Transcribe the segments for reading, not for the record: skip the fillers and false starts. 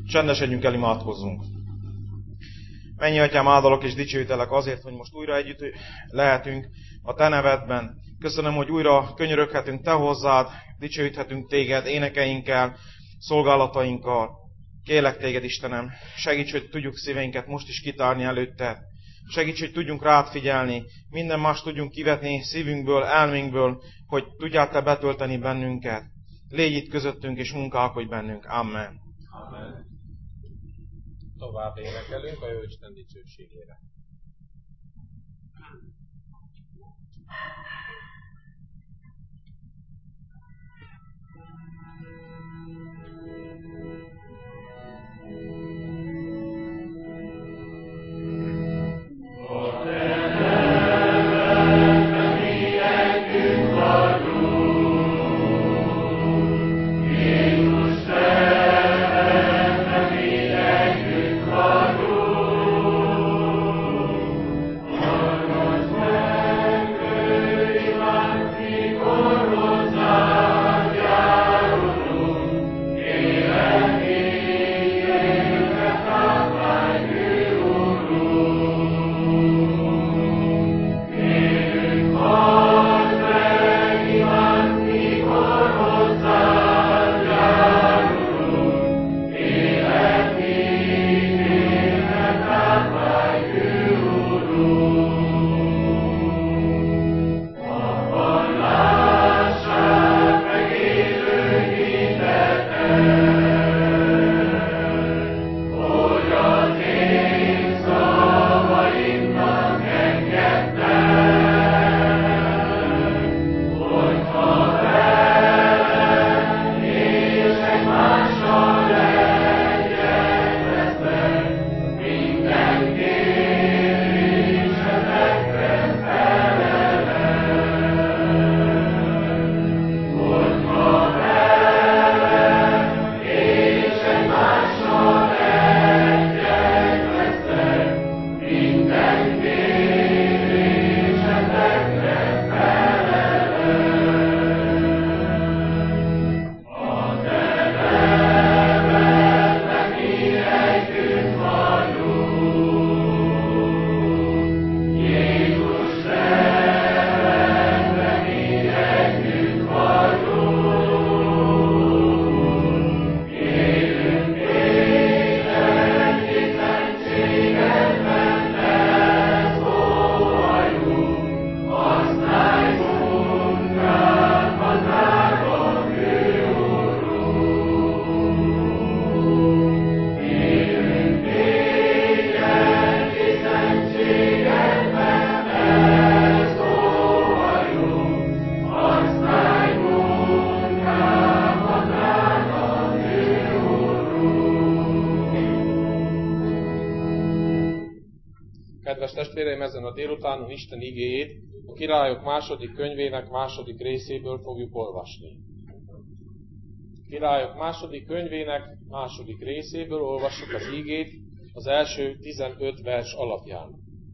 Csendesedjünk el, imádkozzunk. Mennyi Atyám, áldalak és dicsőítelek azért, hogy most újra együtt lehetünk a Te nevedben. Köszönöm, hogy újra könyöröghetünk Te hozzád, dicsőíthetünk Téged énekeinkkel, szolgálatainkkal. Kérlek Téged, Istenem, segíts, hogy tudjuk szíveinket most is kitárni előtte. Segíts, hogy tudjunk rád figyelni, minden más tudjunk kivetni szívünkből, elménkből, hogy tudjál Te betölteni bennünket. Légy itt közöttünk és munkálkodj bennünk. Amen. Amen. Tovább énekelünk a Jóisten dicsőségére. Kedves testvéreim, ezen a délutánon Isten igéjét a Királyok második könyvének második részéből fogjuk olvasni. Királyok második könyvének második részéből olvassuk az igét az első 15 vers alapján.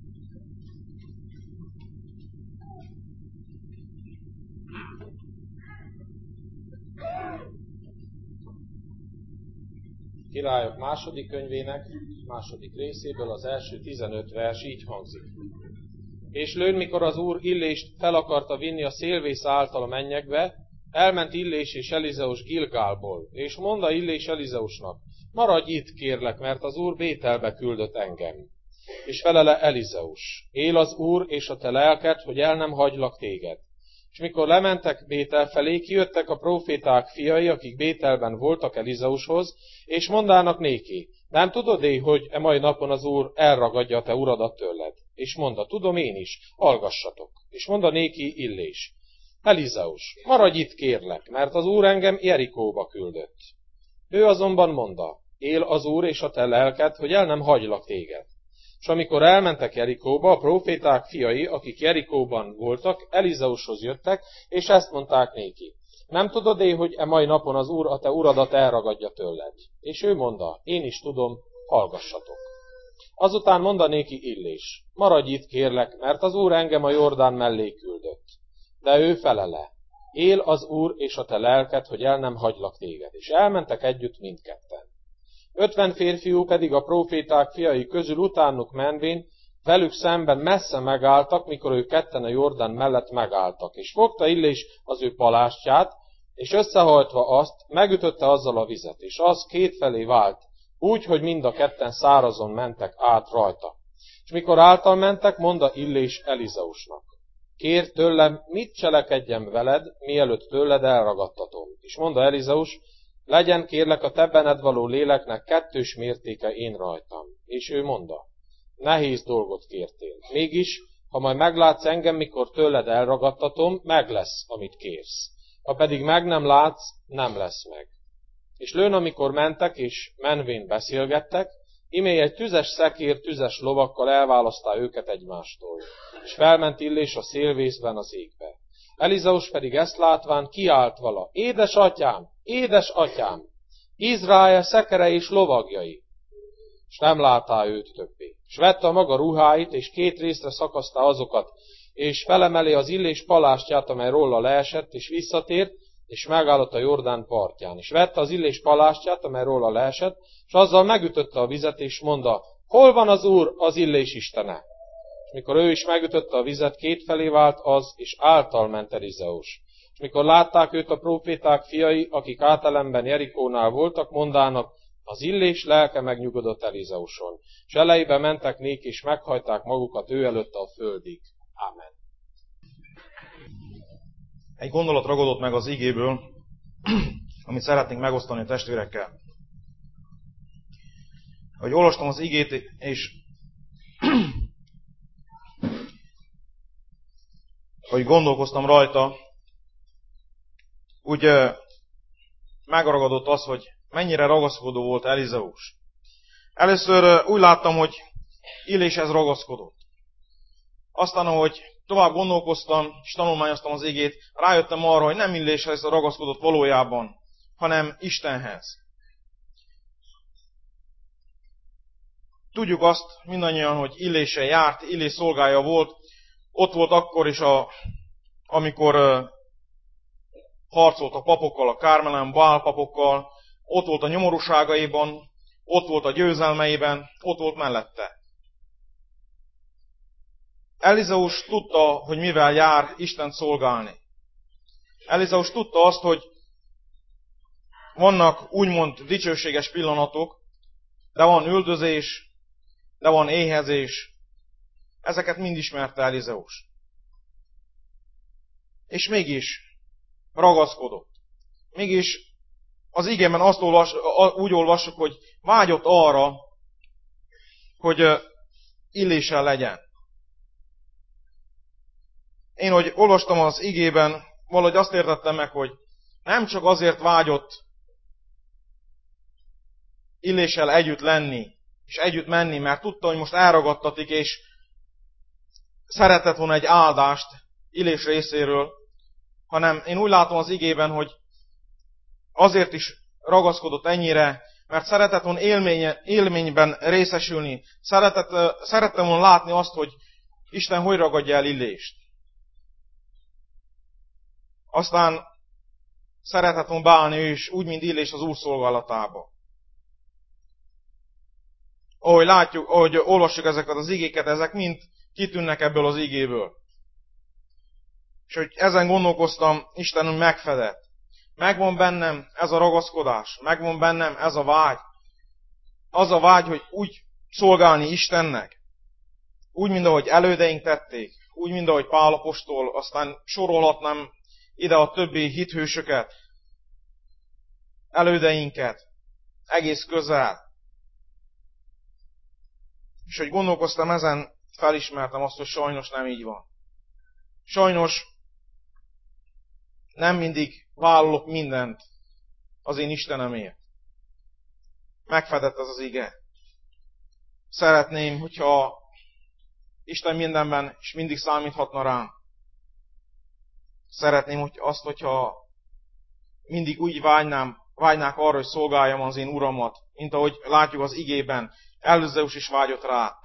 Királyok második könyvének második részéből az első 15 vers így hangzik. És lőn, mikor az úr Illést fel akarta vinni a szélvész által a mennyekbe, elment Illés és Elizeus Gilgálból, és mondta Illés Elizeusnak, maradj itt, kérlek, mert az úr Bételbe küldött engem. És felele Elizeus, él az úr és a te lelked, hogy el nem hagylak téged. És mikor lementek Bétel felé, kijöttek a próféták fiai, akik Bételben voltak Elizeushoz, és mondának néki, nem tudod-e, hogy e mai napon az úr elragadja a te uradat tőled? És mondta, tudom én is, hallgassatok. És mondta néki Illés, Elizeus, maradj itt kérlek, mert az úr engem Jerikóba küldött. Ő azonban mondta, él az úr és a te lelked, hogy el nem hagylak téged. És amikor elmentek Jerikóba, a próféták fiai, akik Jerikóban voltak, Elizeushoz jöttek, és ezt mondták néki. Nem tudod-e, hogy e mai napon az úr a te uradat elragadja tőled? És ő mondta, én is tudom, hallgassatok. Azután mondta néki Illés, maradj itt kérlek, mert az úr engem a Jordán mellé küldött. De ő felele, él az úr és a te lelked, hogy el nem hagylak téged. És elmentek együtt mindketten. 50 férfiú pedig a próféták fiai közül utánuk menvén velük szemben messze megálltak, mikor ők ketten a Jordán mellett megálltak. És fogta Illés az ő palástját, és összehajtva azt, megütötte azzal a vizet, és az kétfelé vált, úgy, hogy mind a ketten szárazon mentek át rajta. És mikor által mentek, mondta Illés Elizeusnak: Kérd tőlem, mit cselekedjem veled, mielőtt tőled elragadtatom. És mondta Elizeus: Legyen kérlek a te benned való léleknek 2 mértéke én rajtam. És ő mondta: Nehéz dolgot kértél. Mégis, ha majd meglátsz engem, mikor tőled elragadtatom, meg lesz, amit kérsz. Ha pedig meg nem látsz, nem lesz meg. És lőn, amikor mentek, és menvén beszélgettek, imé egy tüzes szekér tüzes lovakkal elválasztá őket egymástól, és felment Illés a szélvészben az égbe. Elizeus pedig ezt látván kiált vala: Édesatyám, édesatyám, Izrael szekere és lovagjai! És nem látá őt többé. És vette a maga ruháit, és 2 részre szakasztá azokat, és felemeli az Illés palástját, amely róla leesett, és visszatért, és megállott a Jordán partján. És vette az Illés palástját, amely róla leesett, és azzal megütötte a vizet, és mondta: Hol van az Úr, az Illés istene? És mikor ő is megütötte a vizet, kétfelé vált az, és által ment Elizeus. És mikor látták őt a próféták fiai, akik átelemben Jerikónál voltak, mondának: Az Illés lelke megnyugodott Elizeuson. És elejébe mentek nék, és meghajták magukat ő előtte a földig. Ámen. Egy gondolat ragadott meg az igéből, amit szeretnénk megosztani a testvérekkel. Ahogy olvastam az igét, és ahogy gondolkoztam rajta, úgy megragadott az, hogy mennyire ragaszkodó volt Elizeus. Először úgy láttam, hogy Illéshez ragaszkodott. Aztán, ahogy tovább gondolkoztam, és tanulmányoztam az igét, rájöttem arra, hogy nem Illéshez ragaszkodott valójában, hanem Istenhez. Tudjuk azt mindannyian, hogy Illésen járt, Illés szolgája volt, ott volt akkor is, amikor harcolt a papokkal, a Kármelen Bál papokkal, ott volt a nyomorúságaiban, ott volt a győzelmeiben, ott volt mellette. Elizeus tudta, hogy mivel jár Istent szolgálni. Elizeus tudta azt, hogy vannak úgymond dicsőséges pillanatok, de van üldözés, de van éhezés. Ezeket mind ismerte Elizeus. És mégis ragaszkodott. Mégis az igében úgy olvassuk, hogy vágyott arra, hogy Illéssel legyen. Én, hogy olvastam az igében, valahogy azt értettem meg, hogy nem csak azért vágyott Illéssel együtt lenni, és együtt menni, mert tudta, hogy most elragadtatik, és szeretett volna egy áldást Illés részéről, hanem én úgy látom az igében, hogy azért is ragaszkodott ennyire, mert szeretett volna élményben részesülni, szerette volna látni azt, hogy Isten hogy ragadja el Illést. Aztán szeretett volna beállni ő is, úgy, mint Illés az Úr szolgálatába. Ahogy látjuk, ahogy olvassuk ezeket az igéket, ezek mind kitűnnek ebből az igéből. És hogy ezen gondolkoztam, Isten megfedett. Megvan bennem ez a ragaszkodás, megvan bennem ez a vágy. Az a vágy, hogy úgy szolgálni Istennek, úgy, mint ahogy elődeink tették, úgy, mint ahogy Pál apostol, aztán sorolhatnám ide a többi hithősöket, elődeinket, egész közel. És hogy gondolkoztam ezen, felismertem azt, hogy sajnos nem így van. Sajnos nem mindig vállalok mindent az én Istenemért. Megfedett ez az ige. Szeretném, hogyha Isten mindenben és mindig számíthatna rám. Szeretném hogyha mindig úgy vágynák arra, hogy szolgáljam az én Uramat, mint ahogy látjuk az igében. Elizeus is vágyott rá.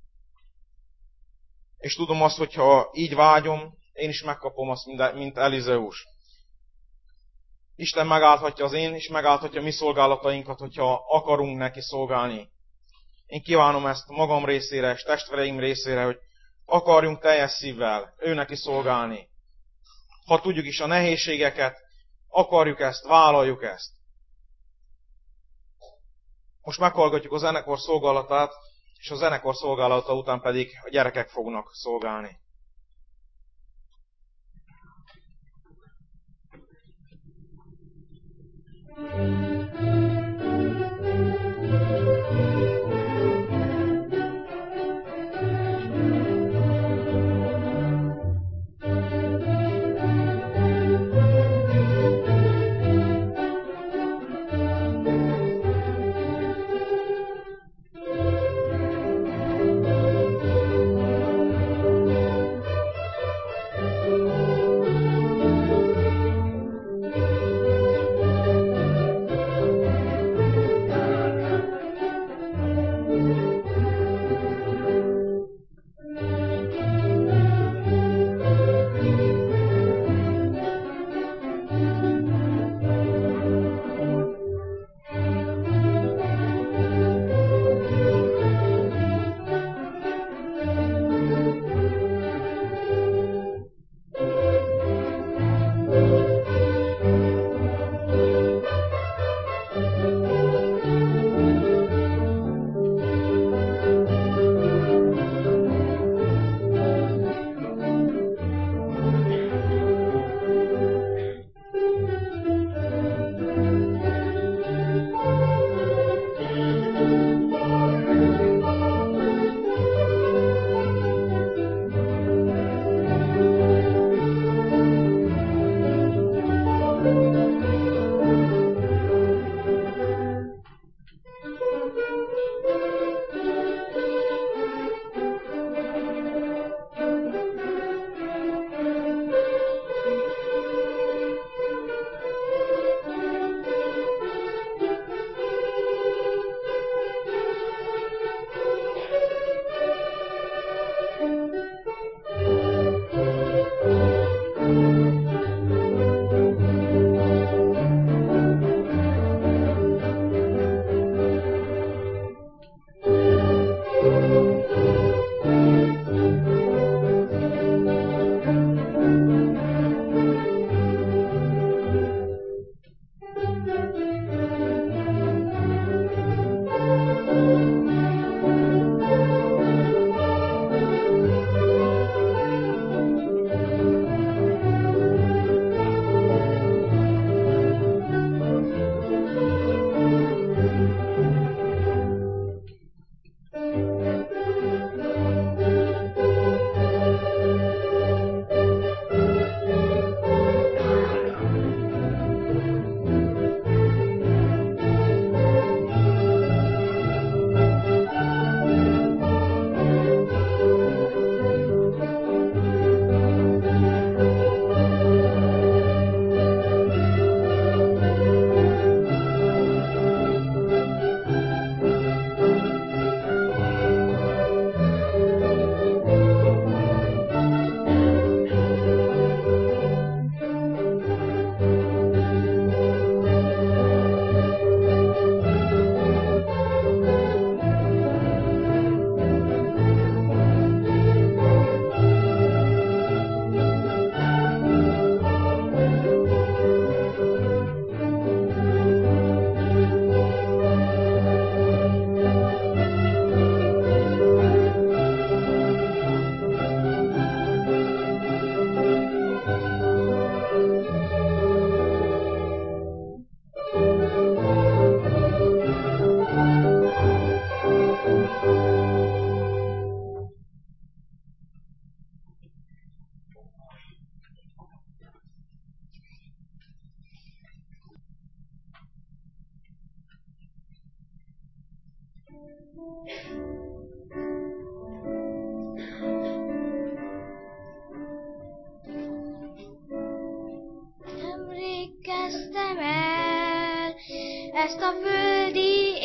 És tudom azt, hogyha így vágyom, én is megkapom azt, mint Elizeus. Isten megállhatja az én, és megállhatja mi szolgálatainkat, hogyha akarunk neki szolgálni. Én kívánom ezt magam részére, és testvéreim részére, hogy akarjunk teljes szívvel ő neki szolgálni. Ha tudjuk is a nehézségeket, akarjuk ezt, vállaljuk ezt. Most meghallgatjuk a zenekar szolgálatát, és a zenekar szolgálata után pedig a gyerekek fognak szolgálni. Nemrég kezdtem el ezt a földi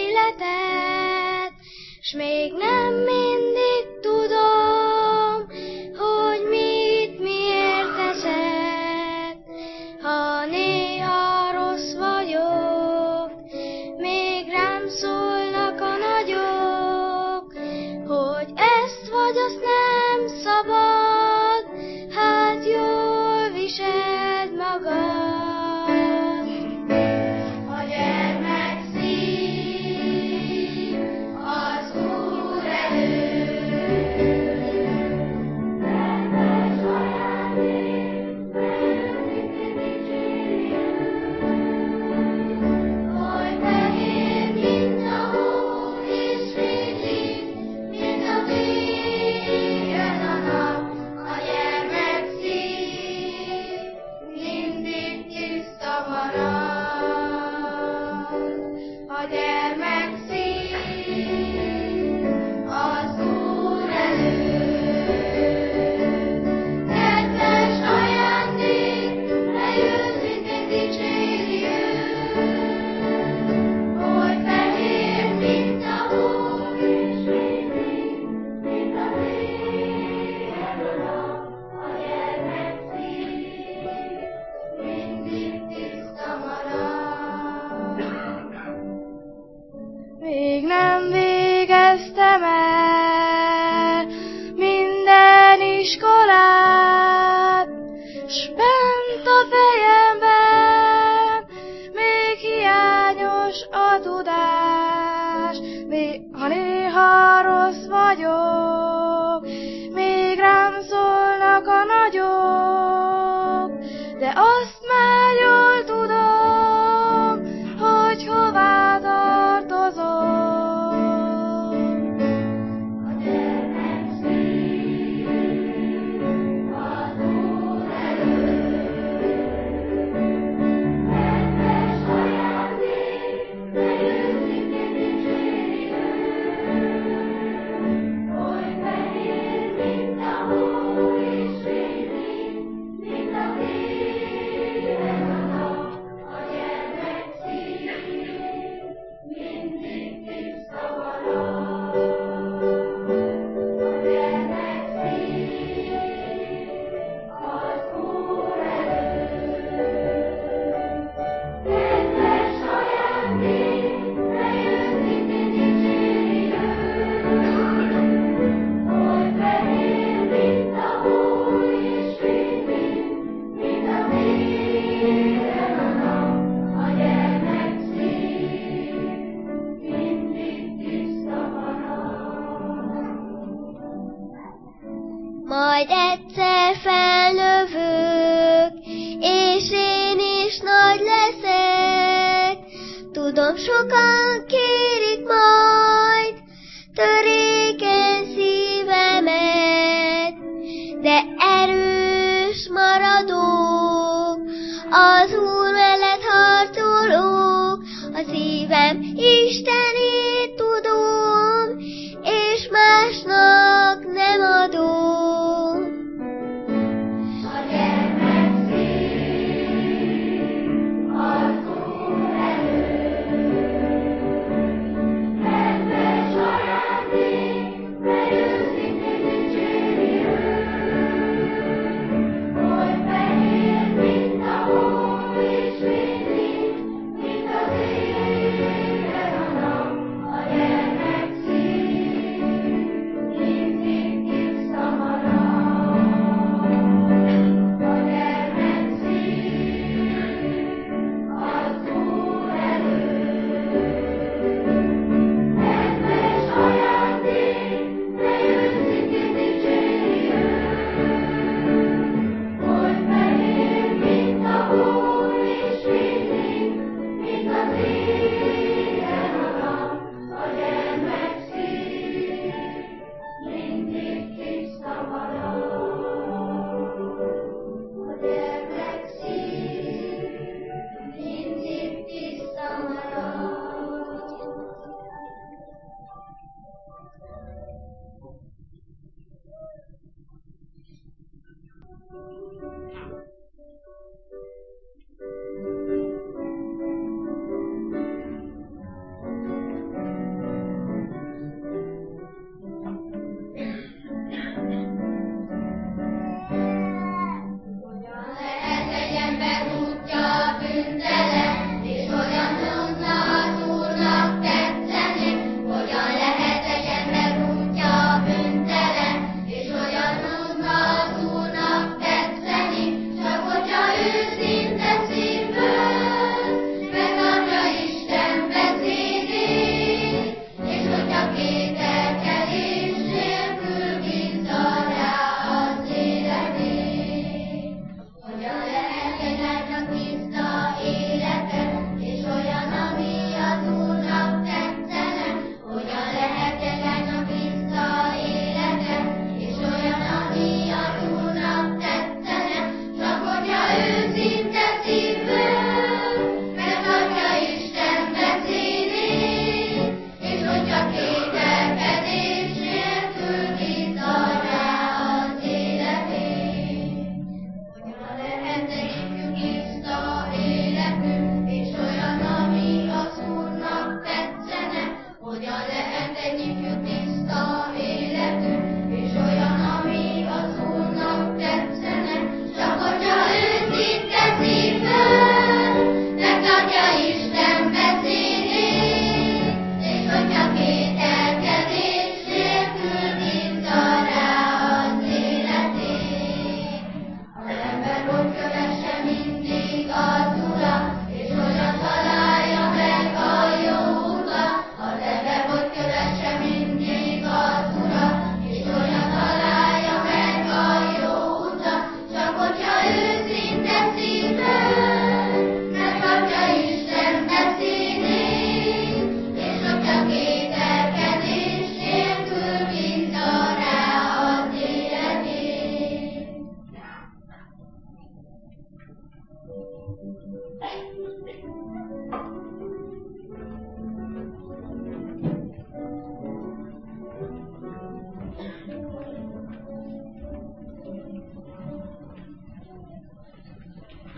életet, s még nem mindig tudom, hogy mit miért teszek, ha néha rám szólnak a nagyok, hogy ezt vagy azt nem szabad, hát jól viseld magad. A gyermek szív az Úr előtt, kedves ajándék, bejönni dicsérjük. Oly fehér, mint a hó, és fénylik, mint a fény a nap. A gyermek szív mindig tiszta marad. A gyermek szív az Úr előtt. Kedves ajándék, leőszintén dicsérjük. Oly fehér, mint a hó, és fénylik, mint a fény a nap. A gyermek szív mindig tiszta marad. Még nem végeztem el minden iskolát, s bent a fejemben még hiányos a tudás. Még ha néha rossz vagyok, még rám szólnak a nagyok, de azt már jól tudom, hogy hová tartozom. A gyermek szív az Úr előtt. Kedves ajándék, leőszintén dicsérjük. Oly fehér, mint a hó, és fénylik, mint a fény a nap. A gyermek szív mindig tiszta marad. A gyermek szív az Úr előtt. Kedves ajándék, leőszintén dicsérjük. Oly fehér, mint a hó, és fénylik, mint a fény a nap. A gyermek szív mindig tiszta marad. Majd egyszer felnövök, és én is nagy leszek. Tudom, sokan kérik majd törékeny szívemet, de erős maradok, az Úr mellett harcolok. A szívem Istenét tudom, és másnak nem adom. A gyermek szív az Úr előtt. Kedves ajándék, leőszintén dicsérjük. Oly fehér, mint a hó, és fénylik, mint a fény a nap.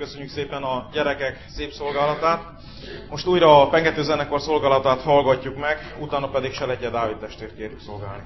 köszönjük szépen a gyerekek szép szolgálatát. Most újra a Pengető zenekar szolgálatát hallgatjuk meg, utána pedig Seletje Dávid testvért kérjük szolgálni.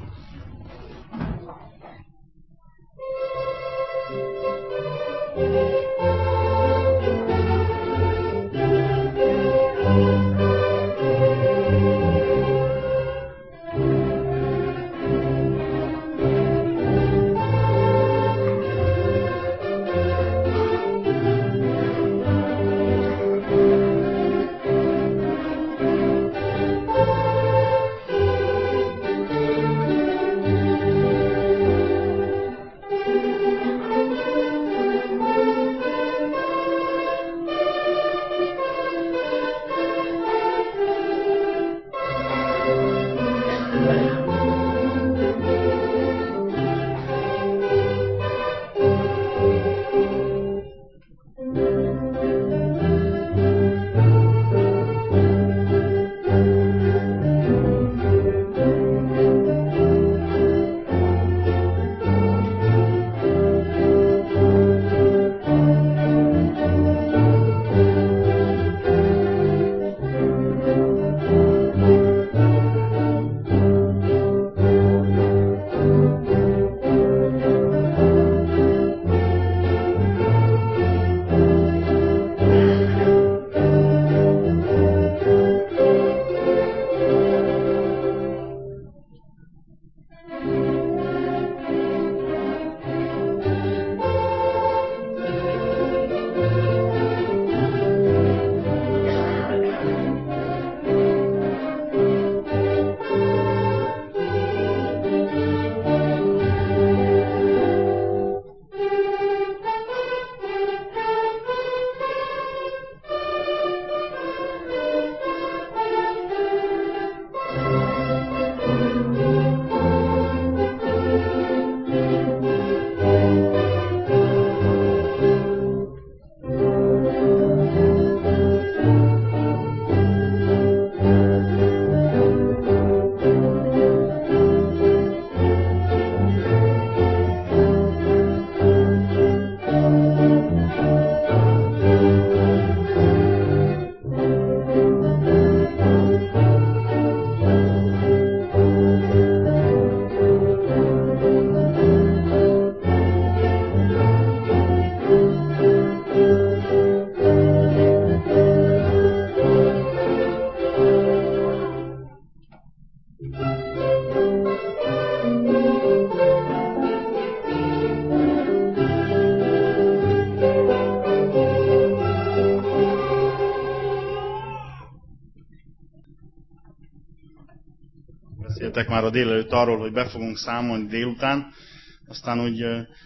Beszéltek már a délelőtt arról, hogy be fogunk számolni délután, aztán úgy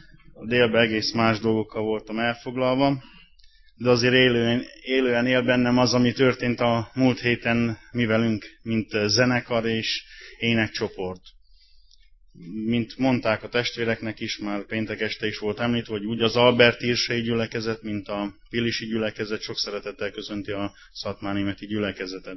a délben egész más dolgokkal voltam elfoglalva, de azért élően él bennem az, ami történt a múlt héten mi velünk, mint zenekar és énekcsoport. Mint mondták a testvéreknek is, már péntek este is volt említve, hogy úgy az Albert Irsei gyülekezet, mint a Pilisi gyülekezet sok szeretettel köszönti a szatmárnémeti gyülekezetet.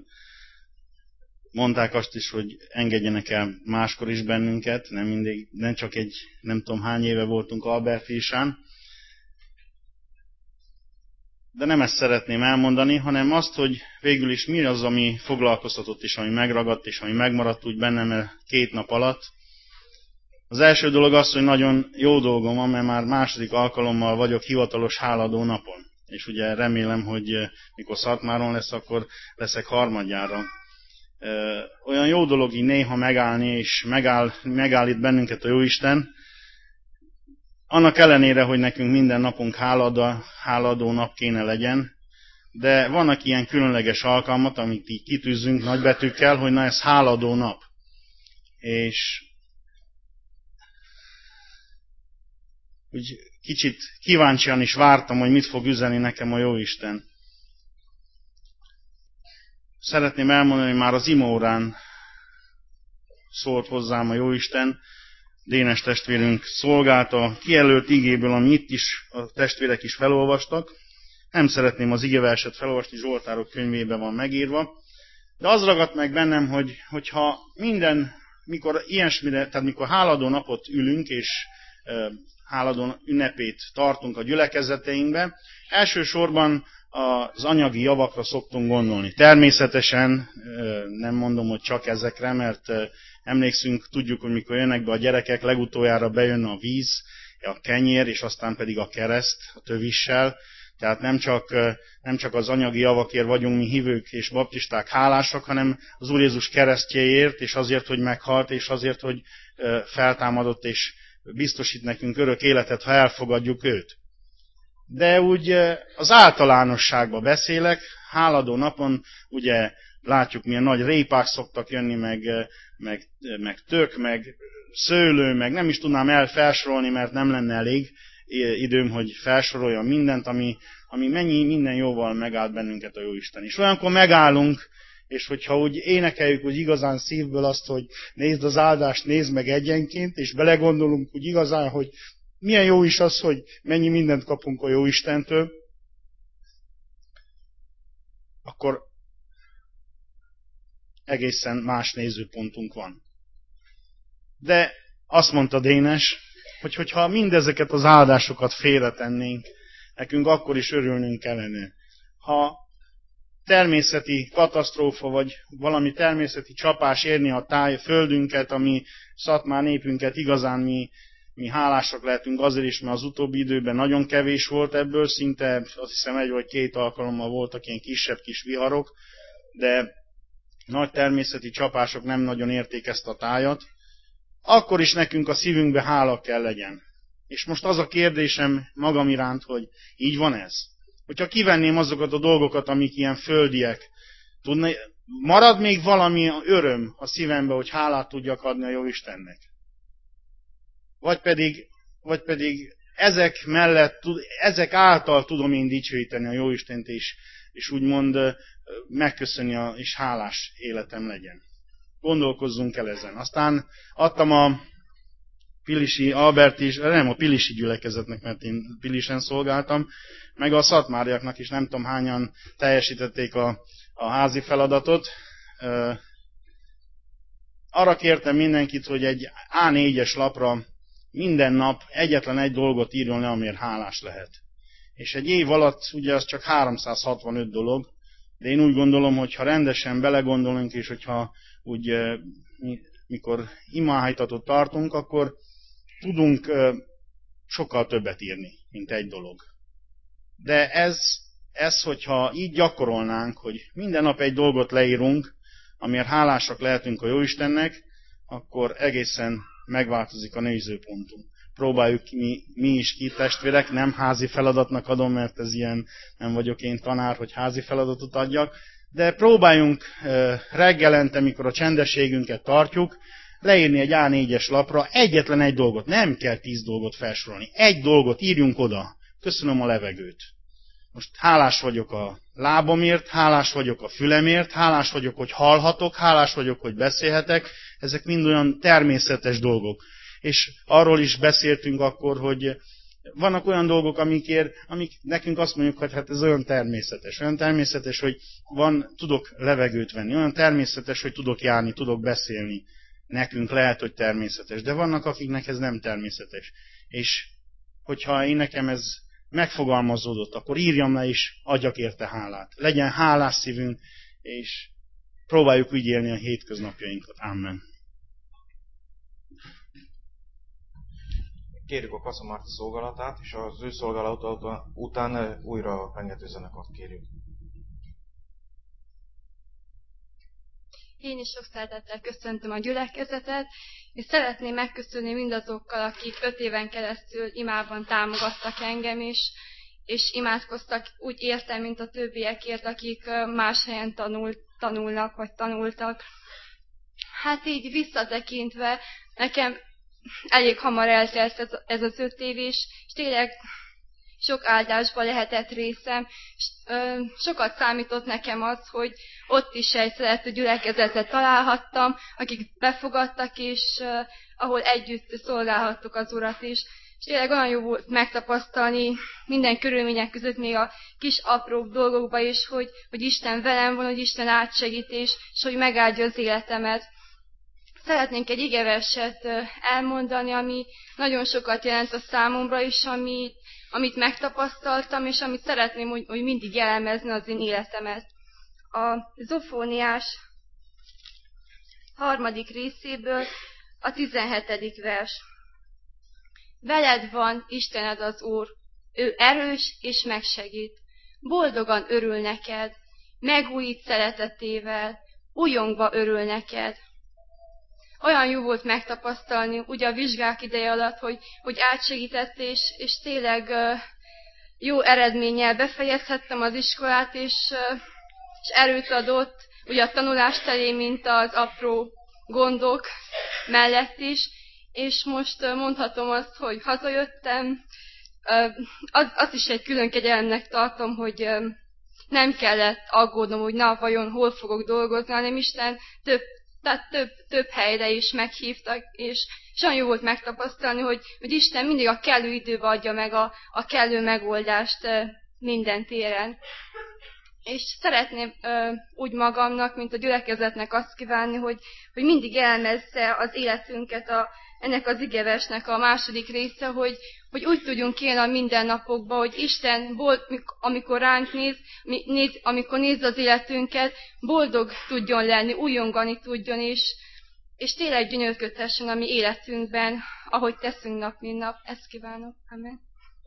Mondták azt is, hogy engedjenek el máskor is bennünket, nem csak egy nem tudom hány éve voltunk Albert Irsán. De nem ezt szeretném elmondani, hanem azt, hogy végül is mi az, ami foglalkoztatott és ami megragadt és ami megmaradt úgy bennem 2 nap alatt. Az első dolog az, hogy nagyon jó dolgom van, mert már második alkalommal vagyok hivatalos háladó napon. És ugye remélem, hogy mikor Szatmáron lesz, akkor leszek harmadjára. Olyan jó dolog így néha megállni, és megállít bennünket a Jóisten. Annak ellenére, hogy nekünk minden napunk háladó nap kéne legyen, de vannak ilyen különleges alkalmat, amit így kitűzzünk nagybetűkkel, hogy na ez háladó nap. És úgy kicsit kíváncsian is vártam, hogy mit fog üzenni nekem a Jóisten. Szeretném elmondani, hogy már az imaórán szólt hozzám a Jóisten, Dénes testvérünk szolgálta kijelölt igéből, ami itt is a testvérek is felolvastak. Nem szeretném az igeverset felolvasni, Zsoltárok könyvében van megírva, de az ragadt meg bennem, hogyha mikor ilyesmire, tehát mikor háladó napot ülünk, és háladó ünnepét tartunk a gyülekezeteinkbe, elsősorban az anyagi javakra szoktunk gondolni. Természetesen nem mondom, hogy csak ezekre, mert emlékszünk, tudjuk, hogy mikor jönnek be a gyerekek, legutoljára bejön a víz, a kenyér, és aztán pedig a kereszt, a tövissel. Tehát nem csak az anyagi javakért vagyunk mi hívők és baptisták hálásak, hanem az Úr Jézus keresztjéért, és azért, hogy meghalt, és azért, hogy feltámadott, és biztosít nekünk örök életet, ha elfogadjuk őt. De úgy az általánosságban beszélek, háladó napon ugye látjuk, milyen nagy répák szoktak jönni, meg tök, meg szőlő, meg nem is tudnám felsorolni, mert nem lenne elég időm, hogy felsoroljam mindent, ami minden jóval megállt bennünket a Jóisten. És olyankor megállunk, és hogyha úgy énekeljük úgy igazán szívből azt, hogy nézd az áldást, nézd meg egyenként, és belegondolunk úgy igazán, hogy milyen jó is az, hogy mennyi mindent kapunk a Jóistentől, akkor egészen más nézőpontunk van. De azt mondta Dénes, hogy hogyha mindezeket az áldásokat félretennénk, nekünk akkor is örülnünk kellene. Ha természeti katasztrófa, vagy valami természeti csapás érni a földünket, ami szatmár népünket, igazán mi hálásak lehetünk azért is, mert az utóbbi időben nagyon kevés volt ebből, szinte azt hiszem 1 vagy 2 alkalommal voltak ilyen kisebb kis viharok, de nagy természeti csapások nem nagyon érték ezt a tájat, akkor is nekünk a szívünkbe hála kell legyen. És most az a kérdésem magam iránt, hogy így van ez? Hogyha kivenném azokat a dolgokat, amik ilyen földiek, marad még valami öröm a szívembe, hogy hálát tudjak adni a Jóistennek? Vagy pedig ezek mellett, ezek által tudom én dicsőíteni a Jóistent, és úgymond megköszönni, és hálás életem legyen. Gondolkozzunk el ezen. Aztán adtam a Pilisi gyülekezetnek, mert én Pilisen szolgáltam, meg a szatmáriaknak is nem tudom hányan teljesítették a házi feladatot. Arra kértem mindenkit, hogy egy A4-es lapra minden nap egyetlen egy dolgot írjon le, amiért hálás lehet. És egy év alatt ugye az csak 365 dolog, de én úgy gondolom, hogy ha rendesen belegondolunk, és hogyha úgy mikor imáhajtatot tartunk, akkor tudunk sokkal többet írni, mint egy dolog. De ez, hogyha így gyakorolnánk, hogy minden nap egy dolgot leírunk, amiért hálásak lehetünk a Jóistennek, akkor egészen megváltozik a nézőpontunk. Próbáljuk mi is ki, testvérek, nem házi feladatnak adom, mert ez ilyen, nem vagyok én tanár, hogy házi feladatot adjak, de próbáljunk reggelente, mikor a csendességünket tartjuk, leírni egy A4-es lapra egyetlen egy dolgot. Nem kell 10 dolgot felsorolni. Egy dolgot írjunk oda. Köszönöm a levegőt. Most hálás vagyok a lábamért, hálás vagyok a fülemért, hálás vagyok, hogy hallhatok, hálás vagyok, hogy beszélhetek. Ezek mind olyan természetes dolgok. És arról is beszéltünk akkor, hogy vannak olyan dolgok, amik nekünk azt mondjuk, hogy hát ez olyan természetes. Olyan természetes, hogy tudok levegőt venni. Olyan természetes, hogy tudok járni, tudok beszélni. Nekünk lehet, hogy természetes. De vannak, akiknek ez nem természetes. És hogyha én nekem ez megfogalmazódott, akkor írjam le és adjak érte hálát. Legyen hálás szívünk, és próbáljuk úgy élni a hétköznapjainkat. Amen. Kérjük a Kassa Márta szolgálatát, és az ő szolgálata után újra rengető zenekart kérjük. Én is sok szeretettel köszöntöm a gyülekezetet, és szeretném megköszönni mindazokkal, akik 5 éven keresztül imában támogattak engem is, és imádkoztak úgy értem, mint a többiekért, akik más helyen tanulnak, vagy tanultak. Hát így visszatekintve, nekem elég hamar eltelt ez az 5 év is, és tényleg sok áldásba lehetett részem. Sokat számított nekem az, hogy ott is egy szerető gyülekezetet találhattam, akik befogadtak, és ahol együtt szolgálhattuk az Urat is. És tényleg olyan jó volt megtapasztalni minden körülmények között, még a kis apró dolgokba is, hogy Isten velem van, hogy Isten átsegít, és hogy megáldja az életemet. szeretnénk egy igeverset elmondani, ami nagyon sokat jelent a számomra, és amit megtapasztaltam, és amit szeretném, hogy mindig jellemezni az én életemet. A Zofóniás 3. részéből a 17. vers. Veled van Istened az Úr, ő erős és megsegít. Boldogan örül neked, megújít szeretetével, újongva örül neked. Olyan jó volt megtapasztalni, ugye a vizsgák ideje alatt, hogy átsegített, és tényleg jó eredménnyel befejezhettem az iskolát, és erőt adott, ugye a tanulás terén, mint az apró gondok mellett is, és most mondhatom azt, hogy hazajöttem. Az is egy külön kegyelemnek tartom, hogy nem kellett aggódnom, hogy vajon hol fogok dolgozni, hanem Isten több helyre is meghívtak, és olyan jó volt megtapasztalni, hogy Isten mindig a kellő időben adja meg a kellő megoldást minden téren. És szeretném úgy magamnak, mint a gyülekezetnek azt kívánni, hogy mindig elmezze az életünket ennek az igeversnek a 2. része, hogy úgy tudjunk élni a mindennapokban, hogy Isten, amikor ránk néz, amikor néz az életünket, boldog tudjon lenni, újongani tudjon, és tényleg gyönyörködhessen a mi életünkben, ahogy teszünk nap, mint nap. Ezt kívánom. Amen.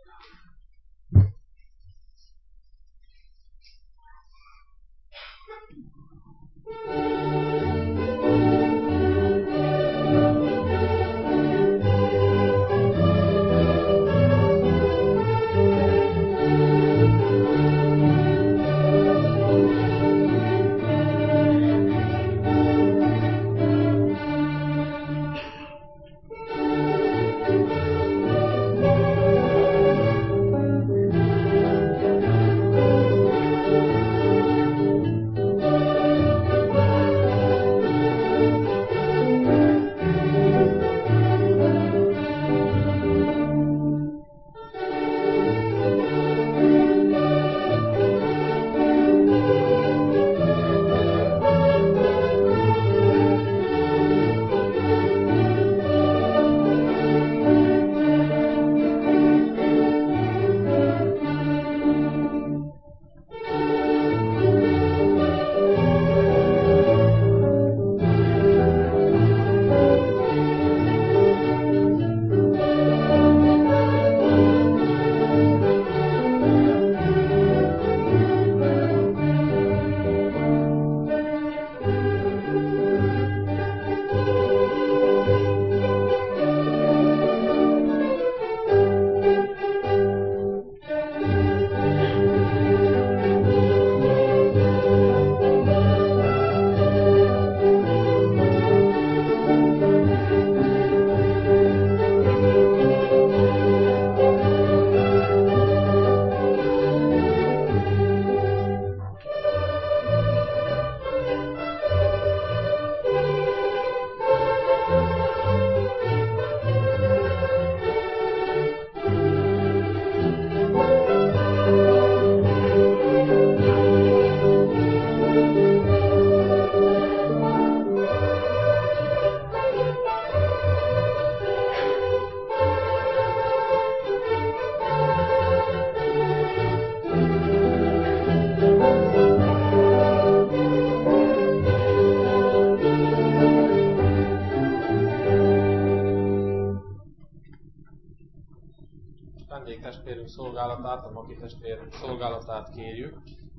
Vendégtestvérünk szolgálatát, a Maki testvérünk szolgálatát kérjük.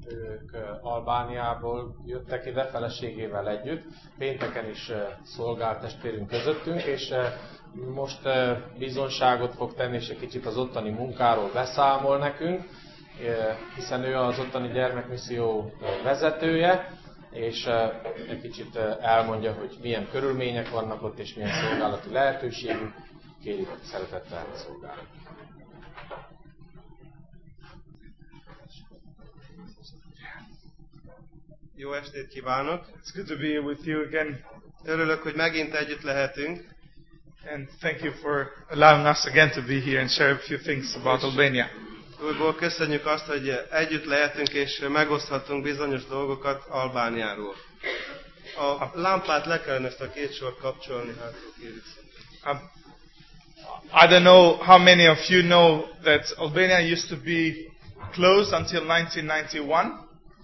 Ők Albániából jöttek ide feleségével együtt. Pénteken is szolgált testvérünk közöttünk, és most bizonságot fog tenni, és egy kicsit az ottani munkáról beszámol nekünk, hiszen ő az ottani gyermekmisszió vezetője, és egy kicsit elmondja, hogy milyen körülmények vannak ott, és milyen szolgálati lehetőségünk. Kérjük, hogy szeretettel szolgáljuk. Jó estét kívánok! It's good to be with you again. Örülök, hogy megint együtt lehetünk. And thank you for allowing us again to be here and share a few things about Albania. Újból köszönjük azt, hogy együtt lehetünk és megoszthatunk bizonyos dolgokat Albániáról. A lámpát le kellene ezt a két sort kapcsolni, hát kérjük. I don't know how many of you know that Albania used to be closed until 1991.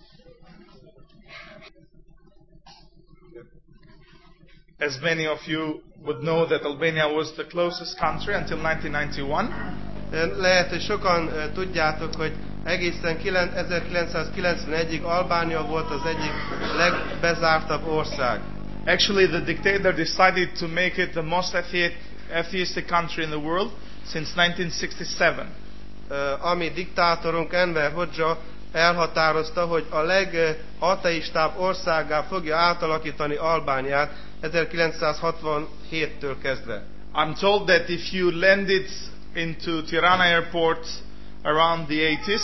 As many of you would know that Albania was the closest country until 1991. Lehet, hogy sokan tudjátok, hogy egészen 1991-ig Albánia volt az egyik legbezártabb ország. Actually, the dictator decided to make it the most atheistic country in the world since 1967. Ami diktátorunk Enver Hoxha elhatározta, hogy a legateistább országgá fogja átalakítani Albániát 1967-től kezdve. I'm told that if you landed into Tirana airport around the 80s,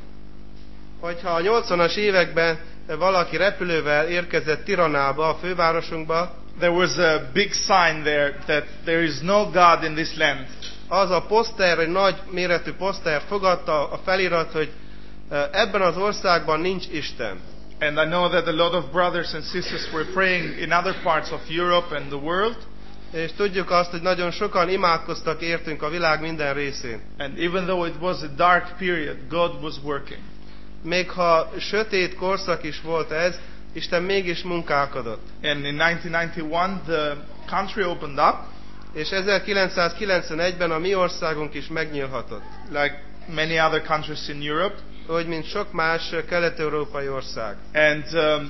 hogyha a 80-as években valaki repülővel érkezett Tiranába, a fővárosunkba, there was a big sign there that there is no God in this land. Az a poszter, egy nagy méretű poszter fogadta a felirat, hogy ebben az országban nincs Isten. And I know that a lot of brothers and sisters were praying in other parts of Europe and the world. És tudjuk azt, hogy nagyon sokan imádkoztak értünk a világ minden részén. And even though it was a dark period, God was working. Még ha sötét korszak is volt ez, Isten mégis munkálkodott. And in 1991 the country opened up. És 1991-ben a mi országunk is megnyílhatott. Like many other countries in Europe. Úgy, mint sok más kelet-európai ország. And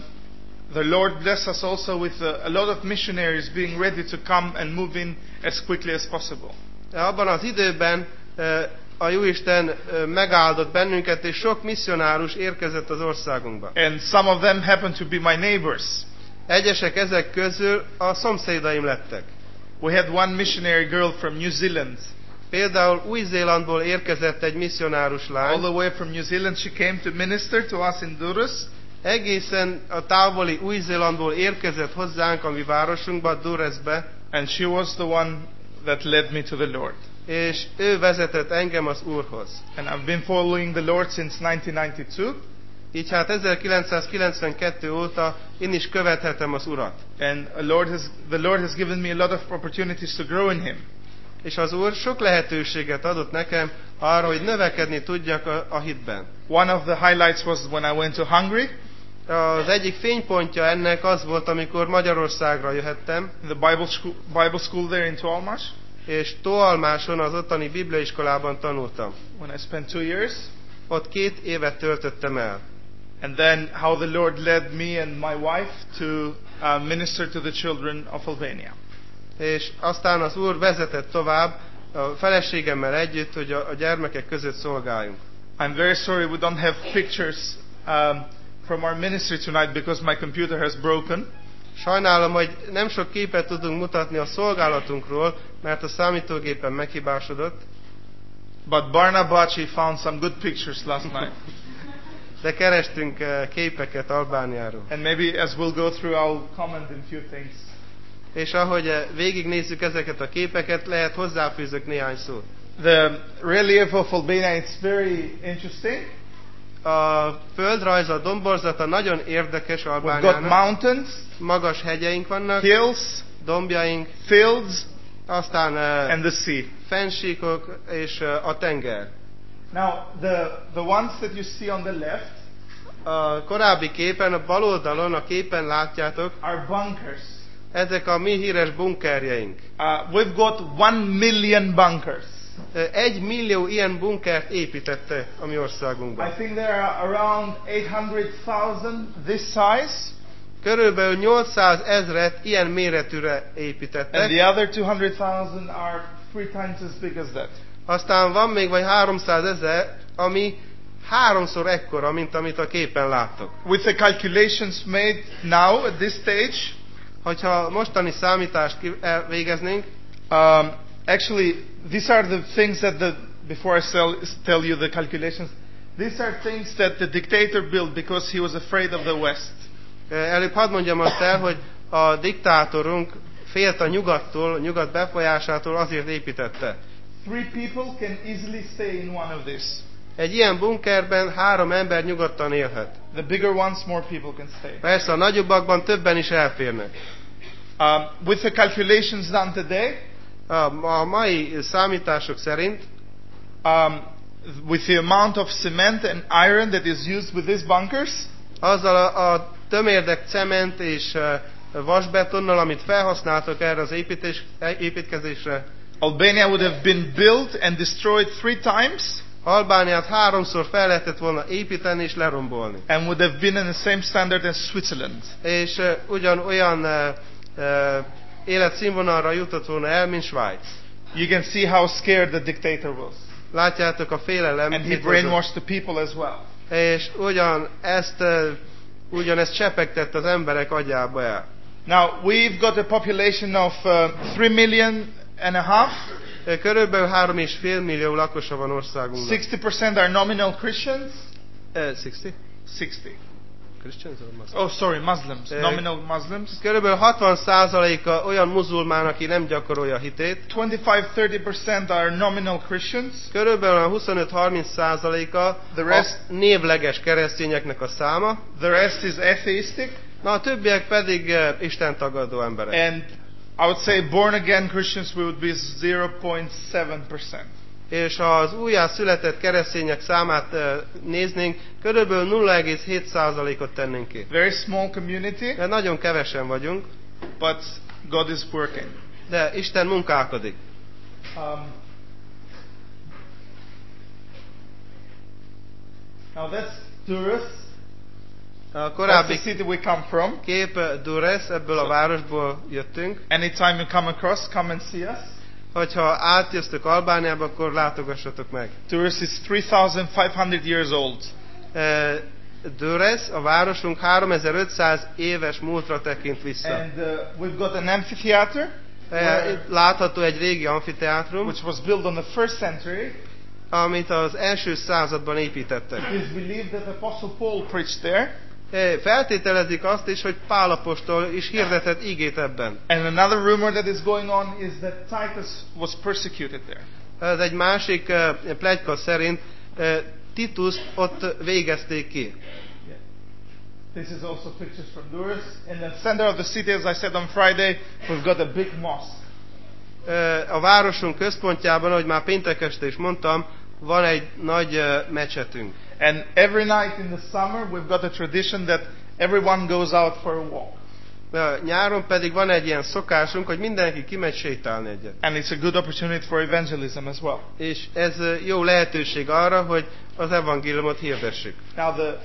the Lord bless us also with a lot of missionaries being ready to come and move in as quickly as possible. Abban az időben a Jóisten megáldott bennünket, és sok misszionárus érkezett az országunkba. And some of them happened to be my neighbors. Egyesek ezek közül a szomszédaim lettek. We had one missionary girl from New Zealand. Például Új-Zélandból érkezett egy misszionárus lány. All the way from New Zealand she came to minister to us in Durrës. Egészen a távoli Új-Zélandból érkezett hozzánk a mi városunkba, Durrësbe. And she was the one that led me to the Lord. És ő vezetett engem az Úrhoz. And I've been following the Lord since 1992. Így hát 1992 óta én is követhetem az Urat. And the Lord has given me a lot of opportunities to grow in Him. És az Úr sok lehetőséget adott nekem arra, hogy növekedni tudjak a hitben. One of the highlights was when I went to Hungary. Az egyik fénypontja ennek az volt, amikor Magyarországra jöhettem. The Bible school there in Toalmas. És Toalmáson az ottani bibliaiskolában tanultam. When I spent 2 years. Ott 2 évet töltöttem el. And then how the Lord led me and my wife to minister to the children of Albania. És aztán az Úr vezetett tovább a feleségemmel együtt, hogy a gyermekek között szolgáljunk. I'm very sorry we don't have pictures from our ministry tonight because my computer has broken. Sajnálom, hogy nem sok képet tudunk mutatni a szolgálatunkról, mert a számítógépen meghibásodott. But Barna Bacsi found some good pictures last night. De kerestünk képeket Albániáról. And maybe as we'll go through, I'll comment in few things. És ahogy végignézzük ezeket a képeket, lehet hozzáfűzök néhány szót. The relief of Albania, it's very interesting. A földrajz, a domborzata nagyon érdekes We've got Albániának. mountains, Magas hegyeink vannak, hills, dombjaink, fields, aztán and the sea. fennsíkok és a tenger. Now, the ones that you see on the left A korábbi képen, a bal oldalon a képen látjátok, are bunkers. ezek a mi híres bunkerjeink. We've got 1 million bunkers. 1 millió ilyen bunkert építette a mi országunkban. I think there are around 800,000 this size. Körülbelül 800 000 ilyen méretűre And építettek. the other 200,000 are 3 times as big as that. Aztán van még vagy 300 000, ami 3-szor ekkora, mint amit a képen láttok. With the calculations made now at this stage, Hogyha mostani számítást végeznénk, actually these are the things that before I tell you the calculations, these are things that the dictator built because he was afraid of the West. előbb hadd mondjam azt el, hogy a diktátorunk félt a nyugattól, a nyugat befolyásától, azért építette. 3 people can easily stay in one of these. Egy ilyen bunkerben 3 ember nyugodtan élhet. The bigger ones, more people can stay. Persze a nagyobbakban többen is elférnek. With the calculations done today, A mai számítások szerint with the amount of cement and iron that is used with these bunkers, azzal a tömérdek cement és vasbetonnal, amit felhasználtak erre az építkezésre, Albania would have been built and destroyed 3 times, Albániát 3-szor fel lehetett volna építeni és lerombolni. and would have been in the same standard as Switzerland. És ugyanolyan életszínvonalra jutott volna el, mint Svájc. You can see how scared the dictator was. Látjátok a félelem. And he brainwashed the people as well. És ugyanezt csepegtette az emberek agyába el. Now, we've got a population of 3.5 million. Körülbelül 3,5 millió lakosa van országunknak. 60% are nominal Christians. 60? 60. Christians or Muslims? Oh, sorry, Muslims. Nominal Muslims. Körülbelül 60%-a olyan muzulmán, aki nem gyakorolja hitét. 25-30% are nominal Christians. Körülbelül 25-30%-a The rest- a névleges keresztényeknek a száma. The rest is atheistic. Na a többiek pedig istentagadó emberek. And I would say born again Christians would be 0.7%. És ha az újjászületett keresztények számát néznénk, körülbelül 0,7%-ot tennénk ki. Very small community, De nagyon kevesen vagyunk, but God is working. de Isten munkálkodik. Now that's Durrës. A That's korábbi the city we come from. kép Durrës, ebből a városból jöttünk. Anytime you come across, come and see us. Hogyha átjöztök Albániába, akkor látogassatok meg. Durrës is 3,500 years old. Durrës, a városunk 3500 éves múltra tekint vissza. And we've got an amphitheater, Itt látható egy régi amfiteátrum, which was built on the 1st century. amit az első században építettek. It is believed that Apostle Paul preached there. Feltételezik azt is, hogy Pál apostol is hirdetett igét ebben. And another rumor that is going on is that Titus was persecuted there. Ez egy másik pletyka szerint Tituszt ott végezték ki. This is also pictures from Durrës. In the center of the city, as I said on Friday, we've got a big mosque. A városunk központjában, ahogy már péntek este is mondtam, van egy nagy mecsetünk. And every night in the summer, we've got a tradition that everyone goes out for a walk. Nyáron pedig van egy ilyen szokásunk, hogy mindenki kimegy sétálni egyet. And it's a good opportunity for evangelism as well. És ez jó lehetőség arra, hogy az evangéliumot hirdessük. Now the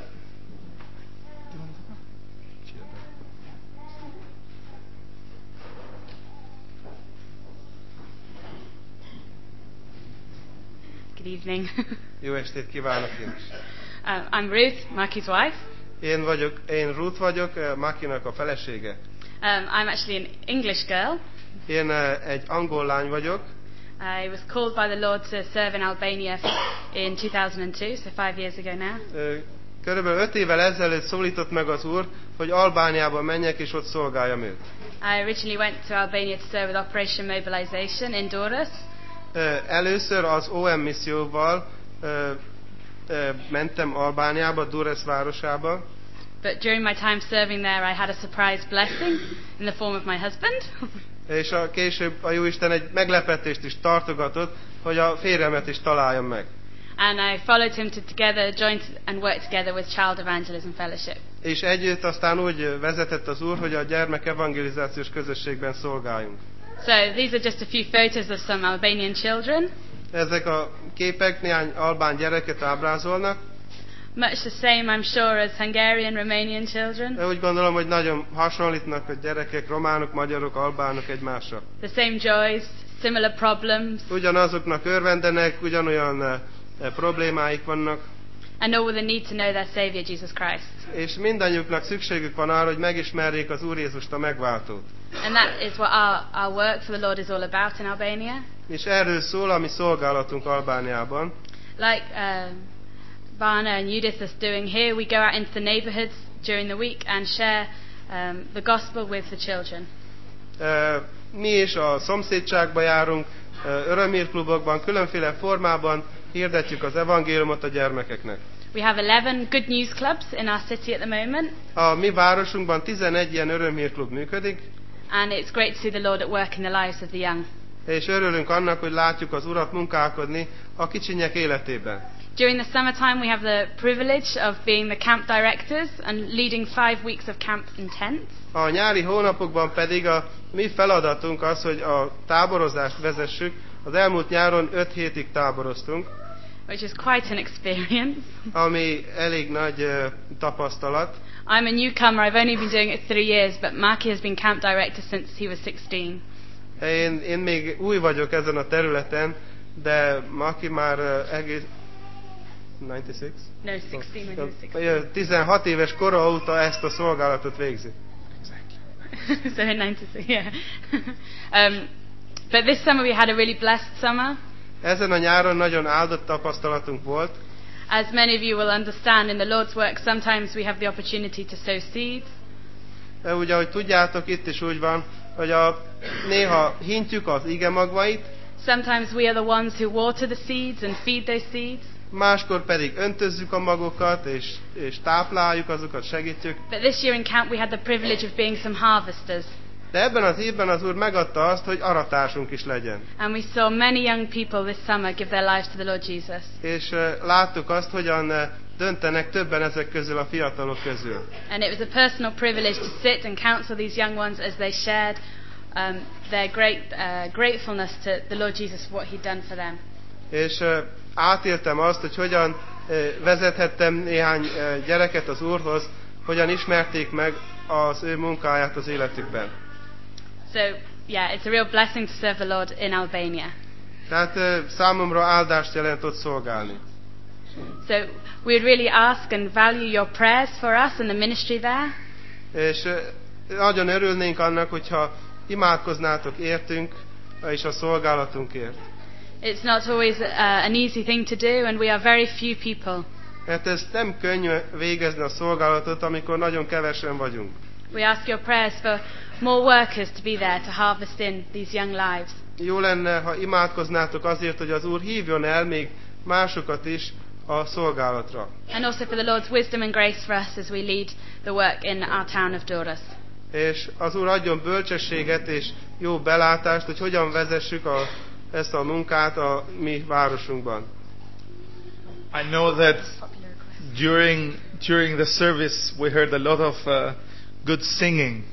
Good evening. Jó estét kívánok én is. I'm Ruth, Maki's wife. Én Ruth vagyok, Makinak a felesége. I'm actually an English girl. Én egy angol lány vagyok. I was called by the Lord to serve in Albania in 2002, so 5 years ago now. Körülbelül 5 évvel ezelőtt szólított meg az Úr, hogy Albániába menjek és ott szolgáljam őt. I originally went to Albania to serve with Operation Mobilization in Durrës. Először az OM misszióval mentem Albániába, Durrës városába. But during my time serving there, I had a surprise blessing in the form of my husband. És később a Jóisten egy meglepetést is tartogatott, hogy a férjemet is találjam meg. And I followed him together, joined and worked together with Child Evangelism Fellowship. És együtt aztán úgy vezetett az Úr, hogy a gyermek evangelizációs közösségben szolgáljunk. So these are just a few photos of some Albanian children. Ezek a képek néhány albán gyereket ábrázolnak. Much the same, I'm sure, as Hungarian, Romanian children. Úgy gondolom, hogy nagyon hasonlítnak a gyerekek, románok, magyarok, albánok egymásra. The same joys, similar problems, Ugyanazoknak örvendenek, ugyanolyan problémáik vannak, and all with a need to know their Saviour, Jesus Christ. és mindannyiuknak szükségük van arra, hogy megismerjék az Úr Jézust, a megváltót. And that is what our work for the Lord is all about in Albania. És erről szól a mi szolgálatunk Albániában. Like Varna and Judith is doing here, we go out into the neighbourhoods during the week and share the gospel with the children. Mi is a szomszédságba járunk, örömhírklubokban, különféle formában hirdetjük az evangéliumot a gyermekeknek. We have 11 good news clubs in our city at the moment, A mi városunkban 11 ilyen örömhírklub működik, and it's great to see the Lord at work in the lives of the young. és örülünk annak, hogy látjuk az Urat munkálkodni a kicsinyek életében. During the summertime, we have the privilege of being the camp directors and leading 5 weeks of camp in tents. A nyári hónapokban pedig a mi feladatunk az, hogy a táborozást vezessük. Az elmúlt nyáron 5 hétig táboroztunk, Which is quite an experience. ami elég nagy tapasztalat. I'm a newcomer, I've only been doing it 3 years, but Maki has been camp director since he was 16. Én még új vagyok ezen a területen, de Maki már egész... 96? No, 16 when he was 16. 16 éves kora óta ezt a szolgálatot végzi. So in 96, yeah. But this summer we had a really blessed summer. Ezen a nyáron nagyon áldott tapasztalatunk volt. As many of you will understand, in the Lord's work, sometimes we have the opportunity to sow seeds. Ugye, ahogy tudjátok, itt is úgy van, hogy néha hintjük az igemagvait, Sometimes we are the ones who water the seeds and feed those seeds. máskor pedig öntözzük a magokat, és tápláljuk azokat, segítjük. But this year in camp we had the privilege of being some harvesters. De ebben az évben az Úr megadta azt, hogy aratásunk is legyen. And we saw many young people this summer give their lives to the Lord Jesus. És láttuk azt, hogyan döntenek többen ezek közül a fiatalok közül. And it was a personal privilege to sit and counsel these young ones as they shared their great gratefulness to the Lord Jesus for what He'd done for them. És átéltem azt, hogy hogyan vezethettem néhány gyereket az Úrhoz, hogyan ismerték meg az ő munkáját az életükben. So, yeah, it's a real blessing to serve the Lord in Albania. Tehát számomra áldást jelent ott szolgálni. So, we would really ask and value your prayers for us and the ministry there. És nagyon örülnénk annak, hogyha imádkoznátok értünk és a szolgálatunkért. It's not always an easy thing to do, and we are very few people. Mert ez nem könnyű végezni a szolgálatot, amikor nagyon kevesen vagyunk. We ask your prayers for more workers to be there to harvest in these young lives. Jó lenne, ha imádkoznátok azért, hogy az Úr hívjon el még másokat is a szolgálatra. And also for the Lord's wisdom and grace for us as we lead the work in our town of Doros. És az Úr adjon bölcsességet és jó belátást, hogy hogyan vezessük ezt a munkát a mi városunkban. I know that during the service we heard a lot of good singing.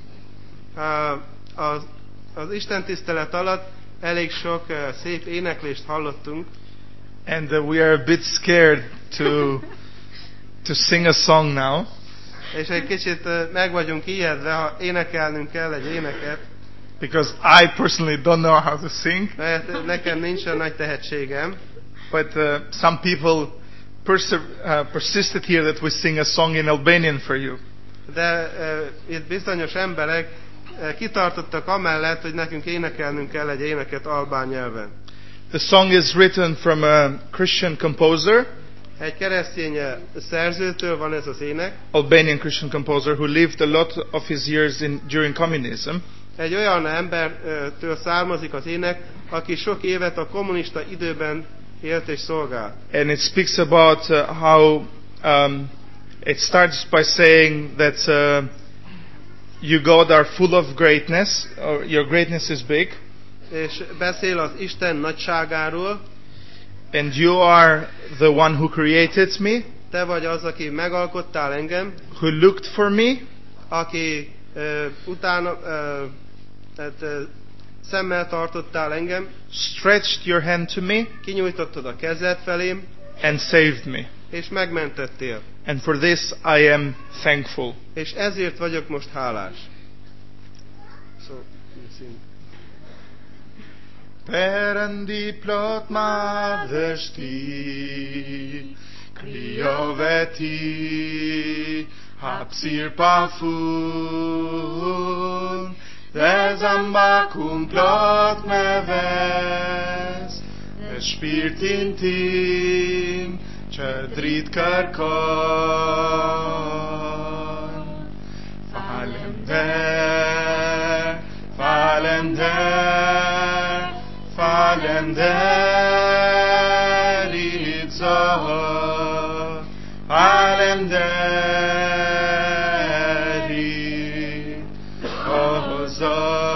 Az Isten tisztelet alatt elég sok szép éneklést hallottunk. And we are a bit scared to sing a song now. És egy kicsit meg vagyunk ijedve, ha énekelnünk kell egy éneket. Because I personally don't know how to sing. Mert nekem nincsen nagy tehetségem. But some people persisted here that we sing a song in Albanian for you. De itt bizonyos emberek kitartottak amellett, hogy nekünk énekelnünk kell egy éneket albán nyelven. The song is written from a Christian composer. Egy keresztény szerzőtől van ez az ének. Albanian Christian composer who lived a lot of his years during communism. Egy olyan embertől származik az ének, aki sok évet a kommunista időben élt és szolgált. And it speaks about how it starts by saying that you God are full of greatness, or your greatness is big. És beszél az Isten nagyságáról. And you are the one who created me. Te vagy az, aki megalkottál engem. Who looked for me. Aki utána szemmel tartottál engem. Stretched your hand to me. Kinyújtottad a kezed felém. And saved me. És megmentettél. And for this I am thankful. És ezért vagyok most hálás. Perëndi plot madhështi, krijove ti, hapësir pa fund, dhe zambakun plot me ves, dhe shpirtin tim, që drit kërkon. Falender, falender, falenderi Falem Daddy, Hosanna.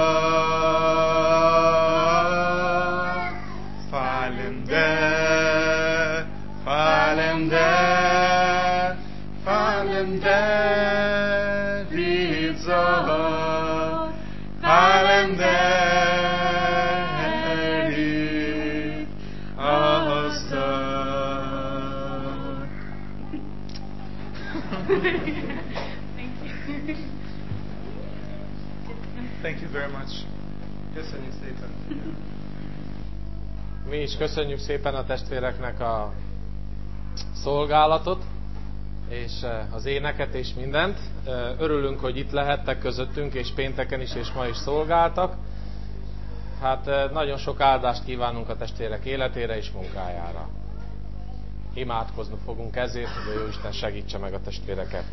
Falem Daddy, Falem Daddy, Falem Daddy, Falem Daddy, Hosanna. Thank you very much. Köszönjük szépen. Mi is köszönjük szépen a testvéreknek a szolgálatot, és az éneket és mindent. Örülünk, hogy itt lehettek közöttünk, és pénteken is, és ma is szolgáltak. Hát nagyon sok áldást kívánunk a testvérek életére és munkájára. Imádkozni fogunk ezért, hogy a Jóisten segítse meg a testvéreket.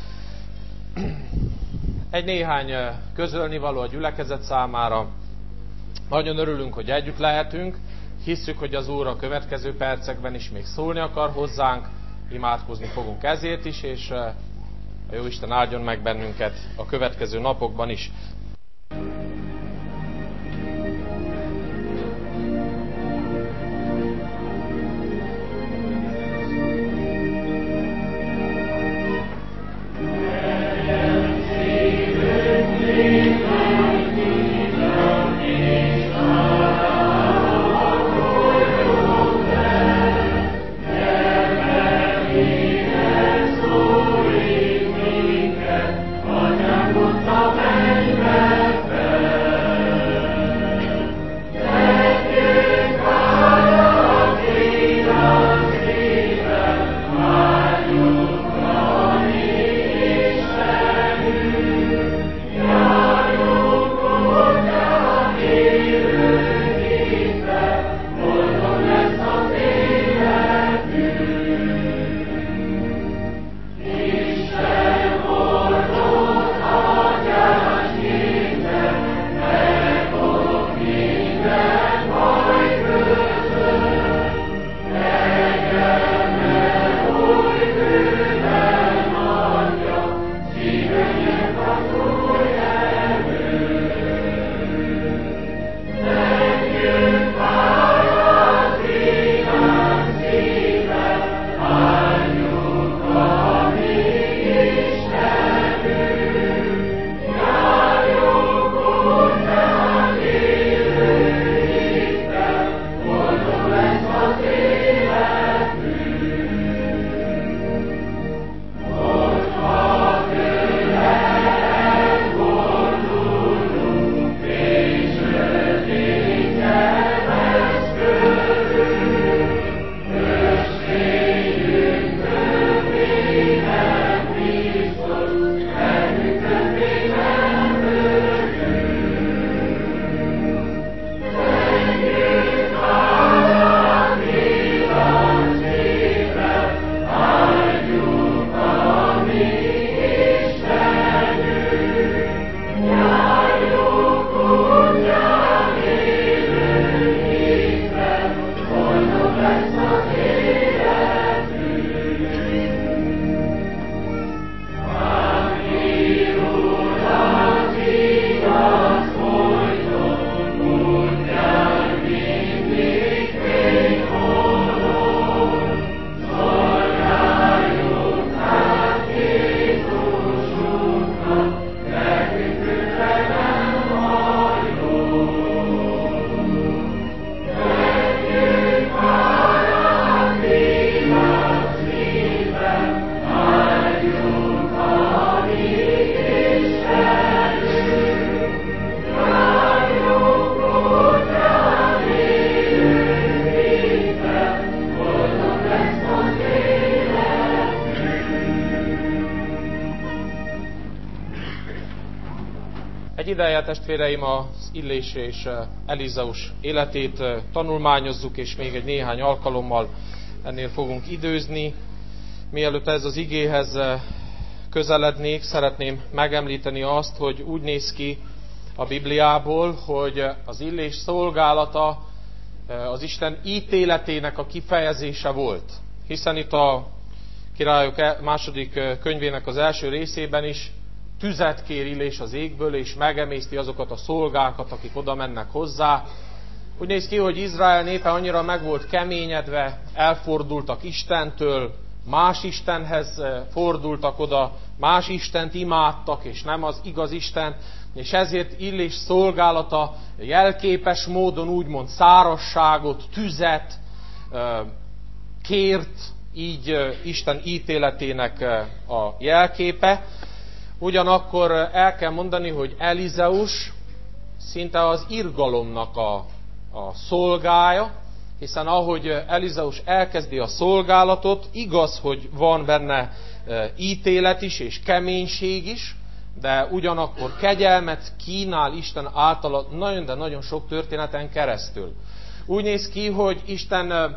Egy néhány közölnivaló a gyülekezet számára. Nagyon örülünk, hogy együtt lehetünk. Hisszük, hogy az Úr a következő percekben is még szólni akar hozzánk. Imádkozni fogunk ezért is, és a Jóisten áldjon meg bennünket a következő napokban is. Egy ideje, testvéreim, az Illés és Elizeus életét tanulmányozzuk, és még egy néhány alkalommal ennél fogunk időzni. Mielőtt ez az igéhez közelednék, szeretném megemlíteni azt, hogy úgy néz ki a Bibliából, hogy az Illés szolgálata az Isten ítéletének a kifejezése volt. Hiszen itt a Királyok második könyvének az első részében is tüzet kér Illés az égből, és megemészti azokat a szolgákat, akik oda mennek hozzá. Úgy néz ki, hogy Izrael népe annyira meg volt keményedve, elfordultak Istentől, más Istenhez fordultak oda, más Istent imádtak, és nem az igaz Isten, és ezért Illés szolgálata jelképes módon úgymond szárazságot, tüzet kért, így Isten ítéletének a jelképe. Ugyanakkor el kell mondani, hogy Elizeus szinte az irgalomnak a szolgája, hiszen ahogy Elizeus elkezdi a szolgálatot, igaz, hogy van benne ítélet is és keménység is, de ugyanakkor kegyelmet kínál Isten általa nagyon, de nagyon sok történeten keresztül. Úgy néz ki, hogy Isten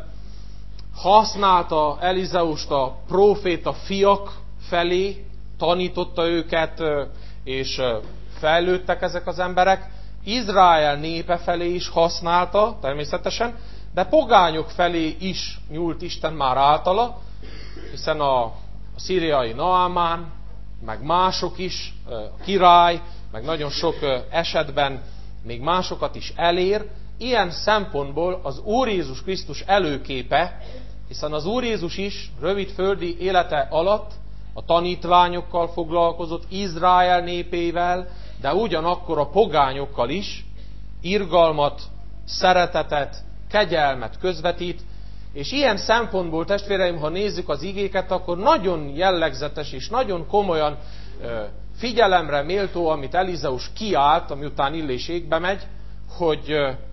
használta Elizeust a próféta fiak felé, tanította őket, és fejlődtek ezek az emberek. Izrael népe felé is használta, természetesen, de pogányok felé is nyúlt Isten már általa, hiszen a szíriai Naamán, meg mások is, a király, meg nagyon sok esetben még másokat is elér. Ilyen szempontból az Úr Jézus Krisztus előképe, hiszen az Úr Jézus is rövid földi élete alatt a tanítványokkal foglalkozott, Izrael népével, de ugyanakkor a pogányokkal is irgalmat, szeretetet, kegyelmet közvetít, és ilyen szempontból, testvéreim, ha nézzük az igéket, akkor nagyon jellegzetes és nagyon komolyan figyelemre méltó, amit Elizeus kiált, amiután Illés égbe megy, hogy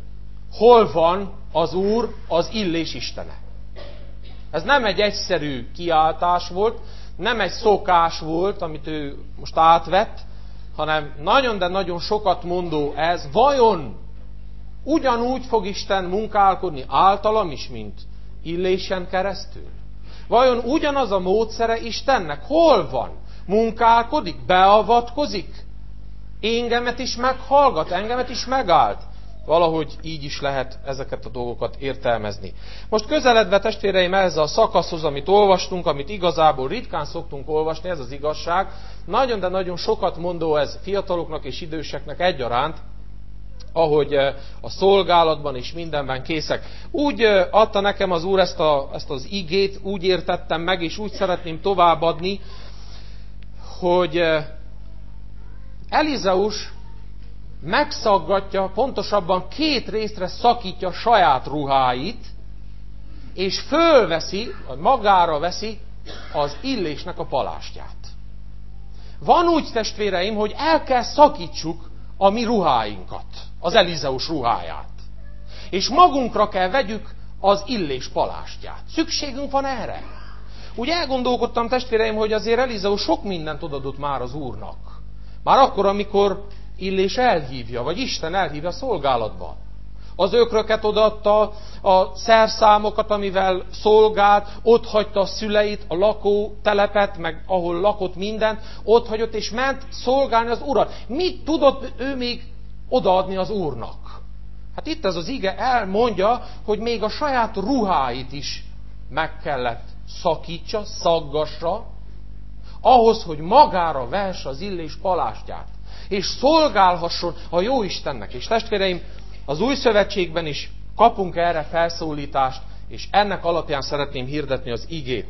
hol van az Úr, az Illés Istene. Ez nem egy egyszerű kiáltás volt, nem egy szokás volt, amit ő most átvett, hanem nagyon, de nagyon sokat mondó ez. Vajon ugyanúgy fog Isten munkálkodni általam is, mint Illésen keresztül? Vajon ugyanaz a módszere Istennek? Hol van? Munkálkodik? Beavatkozik? Engemet is meghallgat? Engemet is megáld? Valahogy így is lehet ezeket a dolgokat értelmezni. Most közeledve, testvéreim, ehhez a szakaszhoz, amit olvastunk, amit igazából ritkán szoktunk olvasni, ez az igazság, nagyon, de nagyon sokat mondó ez fiataloknak és időseknek egyaránt, ahogy a szolgálatban és mindenben készek. Úgy adta nekem az Úr ezt az igét, úgy értettem meg, és úgy szeretném továbbadni, hogy Elizeus megszaggatja, pontosabban 2 részre szakítja saját ruháit, és fölveszi, vagy magára veszi az Illésnek a palástját. Van úgy, testvéreim, hogy el kell szakítsuk a mi ruháinkat, az Elizeus ruháját. És magunkra kell vegyük az Illés palástját. Szükségünk van erre. Úgy elgondolkodtam, testvéreim, hogy azért Elizeus sok mindent odadott már az Úrnak. Már akkor, amikor Illés elhívja, vagy Isten elhívja a szolgálatba. Az ökröket odaadta, a szerszámokat, amivel szolgált, otthagyta a szüleit, a lakótelepet, meg ahol lakott mindent, otthagyott és ment szolgálni az Urat. Mit tudott ő még odaadni az Úrnak? Hát itt ez az ige elmondja, hogy még a saját ruháit is meg kellett szakítsa, szaggassa, ahhoz, hogy magára vesse az Illés palástját, és szolgálhasson a Jóistennek. És testvéreim, az Új Szövetségben is kapunk erre felszólítást, és ennek alapján szeretném hirdetni az igét.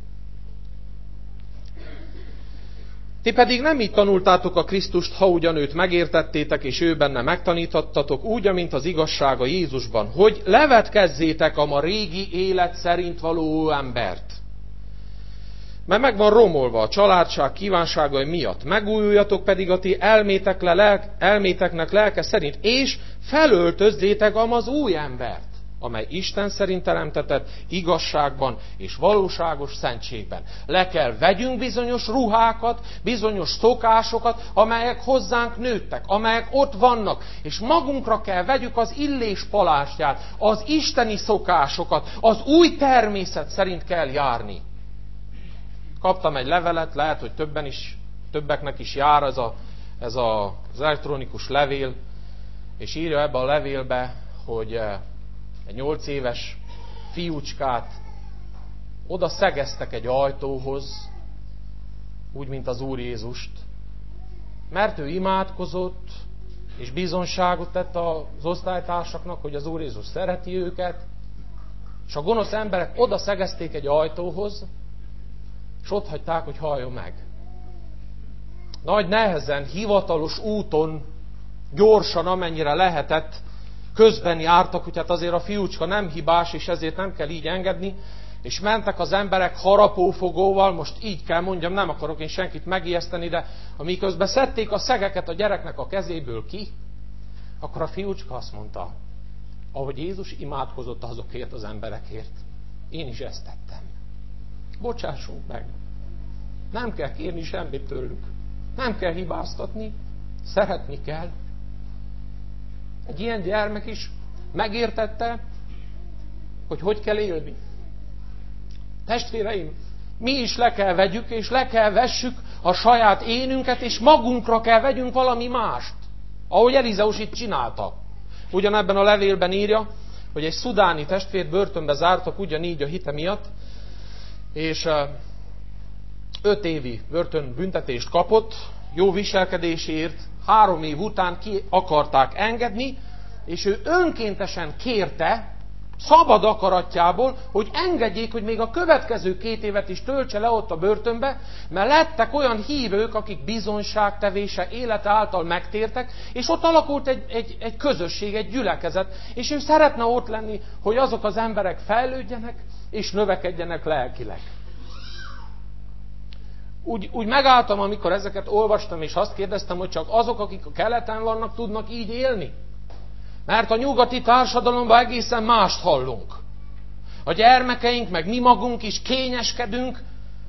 Ti pedig nem így tanultátok a Krisztust, ha ugyan őt megértettétek, és ő benne megtanítottatok, úgy, amint az igazsága Jézusban, hogy levetkezzétek a ma régi élet szerint való embert. Mert meg van romolva a családság kívánságai miatt. Megújuljatok pedig a ti elméteknek lelke szerint, és felöltözzétek az új embert, amely Isten szerint teremtetett igazságban és valóságos szentségben. Le kell vegyünk bizonyos ruhákat, bizonyos szokásokat, amelyek hozzánk nőttek, amelyek ott vannak, és magunkra kell vegyük az Illés palástját, az isteni szokásokat, az új természet szerint kell járni. Kaptam egy levelet, lehet, hogy többeknek is jár ez az elektronikus levél, és írja ebbe a levélbe, hogy egy 8 éves fiúcskát oda szegeztek egy ajtóhoz, úgy, mint az Úr Jézust, mert ő imádkozott, és bizonságot tett az osztálytársaknak, hogy az Úr Jézus szereti őket, és a gonosz emberek oda szegezték egy ajtóhoz, és ott hagyták, hogy halljon meg. Nagy nehezen, hivatalos úton, gyorsan, amennyire lehetett, közben jártak, hogy hát azért a fiúcska nem hibás, és ezért nem kell így engedni, és mentek az emberek harapófogóval, most így kell mondjam, nem akarok én senkit megijeszteni, de amiközben szedték a szegeket a gyereknek a kezéből ki, akkor a fiúcska azt mondta, ahogy Jézus imádkozott azokért az emberekért, én is ezt tettem. Bocsássunk meg. Nem kell kérni semmit tőlük. Nem kell hibáztatni. Szeretni kell. Egy ilyen gyermek is megértette, hogy kell élni. Testvéreim, mi is le kell vegyük, és le kell vessük a saját énünket, és magunkra kell vegyünk valami mást. Ahogy Elizeus itt csinálta. Ugyanebben a levélben írja, hogy egy szudáni testvért börtönbe zártak ugyanígy a hite miatt, és 5 évi börtönbüntetést kapott, jó viselkedésért, 3 év után ki akarták engedni, és ő önkéntesen kérte, szabad akaratjából, hogy engedjék, hogy még a következő 2 évet is töltse le ott a börtönbe, mert lettek olyan hívők, akik bizonyságtevése élete által megtértek, és ott alakult egy közösség, egy gyülekezet, és ő szeretne ott lenni, hogy azok az emberek fejlődjenek, és növekedjenek lelkileg. Úgy megálltam, amikor ezeket olvastam, és azt kérdeztem, hogy csak azok, akik a keleten vannak, tudnak így élni. Mert a nyugati társadalomban egészen mást hallunk. A gyermekeink, meg mi magunk is kényeskedünk,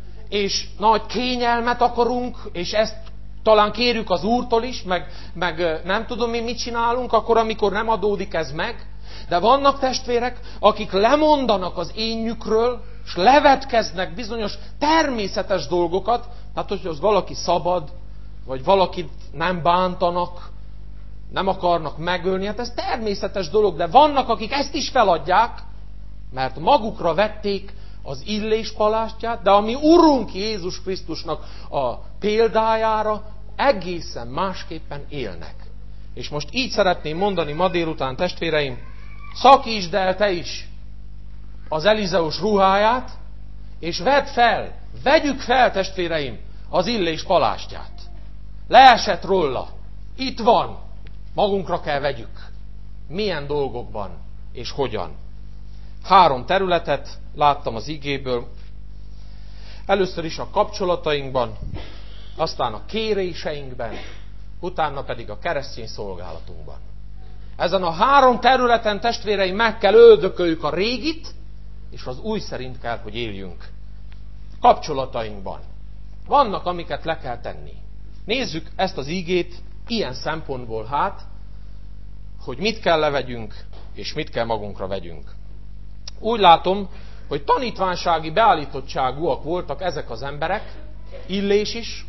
és nagy kényelmet akarunk, és ezt talán kérjük az Úrtól is, meg nem tudom én mit csinálunk, akkor, amikor nem adódik ez meg. De vannak testvérek, akik lemondanak az énjükről, és levetkeznek bizonyos természetes dolgokat, tehát hogy az valaki szabad, vagy valakit nem bántanak, nem akarnak megölni, hát ez természetes dolog, de vannak, akik ezt is feladják, mert magukra vették az illéspalástját, de ami Urunk Jézus Krisztusnak a példájára egészen másképpen élnek. És most így szeretném mondani ma délután, testvéreim, szakítsd el te is az Elizeus ruháját, és vegyük fel, testvéreim, az illés palástját. Leesett róla, itt van, magunkra kell vegyük. Milyen dolgokban és hogyan. 3 területet láttam az igéből. Először is a kapcsolatainkban, aztán a kéréseinkben, utána pedig a keresztény szolgálatunkban. Ezen a 3 területen, testvéreim, meg kell öldököljük a régit, és az új szerint kell, hogy éljünk. Kapcsolatainkban. Vannak, amiket le kell tenni. Nézzük ezt az igét ilyen szempontból hogy mit kell levegyünk, és mit kell magunkra vegyünk. Úgy látom, hogy tanítványsági beállítottságúak voltak ezek az emberek, Illés is,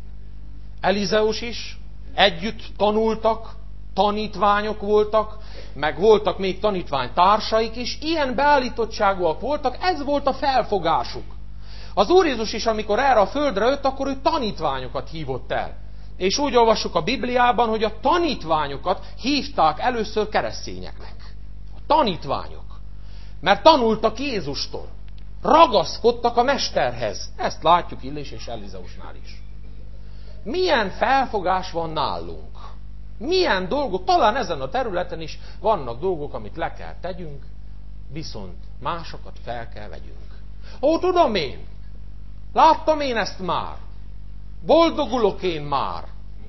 Elizeus is, együtt tanultak, tanítványok voltak, meg voltak még tanítványtársaik is, ilyen beállítottságúak voltak, ez volt a felfogásuk. Az Úr Jézus is, amikor erre a földre jött, akkor ő tanítványokat hívott el. És úgy olvassuk a Bibliában, hogy a tanítványokat hívták először keresztényeknek. A tanítványok. Mert tanultak Jézustól. Ragaszkodtak a mesterhez. Ezt látjuk Illés és Elizeusnál is. Milyen felfogás van nálunk? Milyen dolgok, talán ezen a területen is vannak dolgok, amit le kell tegyünk, viszont másokat fel kell vegyünk. Ó, tudom én, láttam én ezt már, boldogulok én már.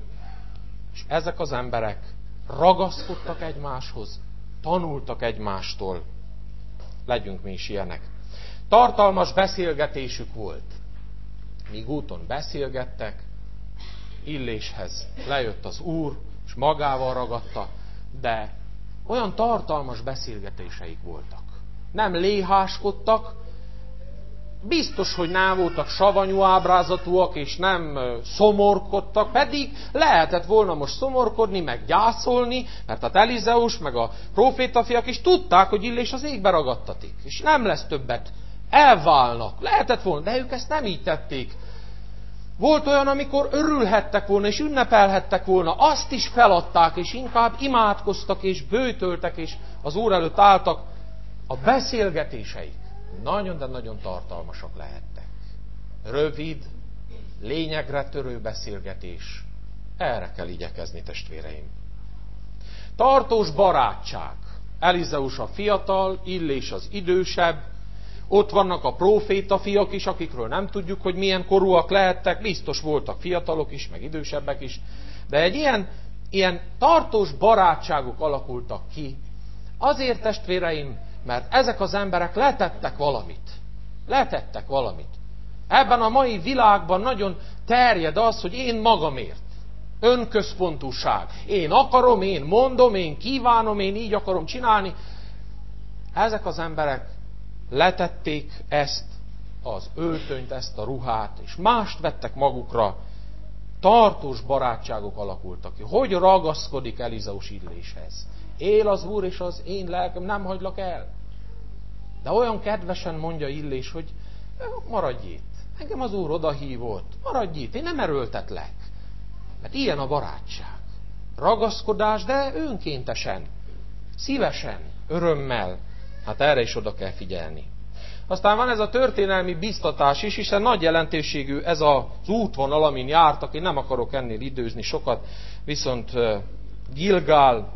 És ezek az emberek ragaszkodtak egymáshoz, tanultak egymástól. Legyünk mi is ilyenek. Tartalmas beszélgetésük volt. Míg úton beszélgettek, Illéshez lejött az Úr, és magával ragadta, de olyan tartalmas beszélgetéseik voltak. Nem léháskodtak, biztos, hogy nem voltak savanyú ábrázatúak, és nem szomorkodtak, pedig lehetett volna most szomorkodni, meg gyászolni, mert hát Elizeus, meg a prófétafiak is tudták, hogy Illés az égbe ragadtatik, és nem lesz többet elválnak. Lehetett volna, de ők ezt nem így tették. Volt olyan, amikor örülhettek volna, és ünnepelhettek volna, azt is feladták, és inkább imádkoztak, és böjtöltek, és az Úr előtt álltak. A beszélgetéseik nagyon, de nagyon tartalmasak lehettek. Rövid, lényegre törő beszélgetés. Erre kell igyekezni, testvéreim. Tartós barátság. Elizeus a fiatal, Illés az idősebb. Ott vannak a próféta fiak is, akikről nem tudjuk, hogy milyen korúak lehettek. Biztos voltak fiatalok is, meg idősebbek is. De egy ilyen tartós barátságok alakultak ki. Azért, testvéreim, mert ezek az emberek letettek valamit. Letettek valamit. Ebben a mai világban nagyon terjed az, hogy én magamért. Önközpontúság. Én akarom, én mondom, én kívánom, én így akarom csinálni. Ezek az emberek letették ezt az öltönyt, ezt a ruhát, és mást vettek magukra. Tartós barátságok alakultak ki. Hogy ragaszkodik Elizeus Illéshez? Él az Úr, és az én lelkem, nem hagylak el. De olyan kedvesen mondja Illés, hogy maradj itt. Engem az Úr odahívott. Maradj itt, én nem erőltetlek. Mert ilyen a barátság. Ragaszkodás, de önkéntesen. Szívesen, örömmel. Hát erre is oda kell figyelni. Aztán van ez a történelmi biztatás is, hiszen nagy jelentőségű ez az útvonal, amin jártak. Én nem akarok ennél időzni sokat, viszont Gilgál,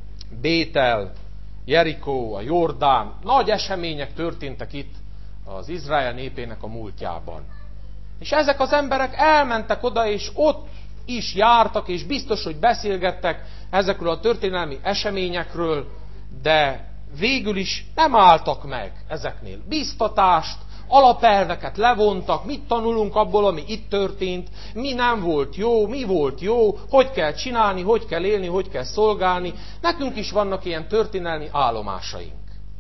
Bétel, Jerikó, a Jordán, nagy események történtek itt az Izrael népének a múltjában. És ezek az emberek elmentek oda, és ott is jártak, és biztos, hogy beszélgettek ezekről a történelmi eseményekről, de végül is nem álltak meg ezeknél. Biztatást, alapelveket levontak, mit tanulunk abból, ami itt történt, mi nem volt jó, mi volt jó, hogy kell csinálni, hogy kell élni, hogy kell szolgálni. Nekünk is vannak ilyen történelmi állomásaink.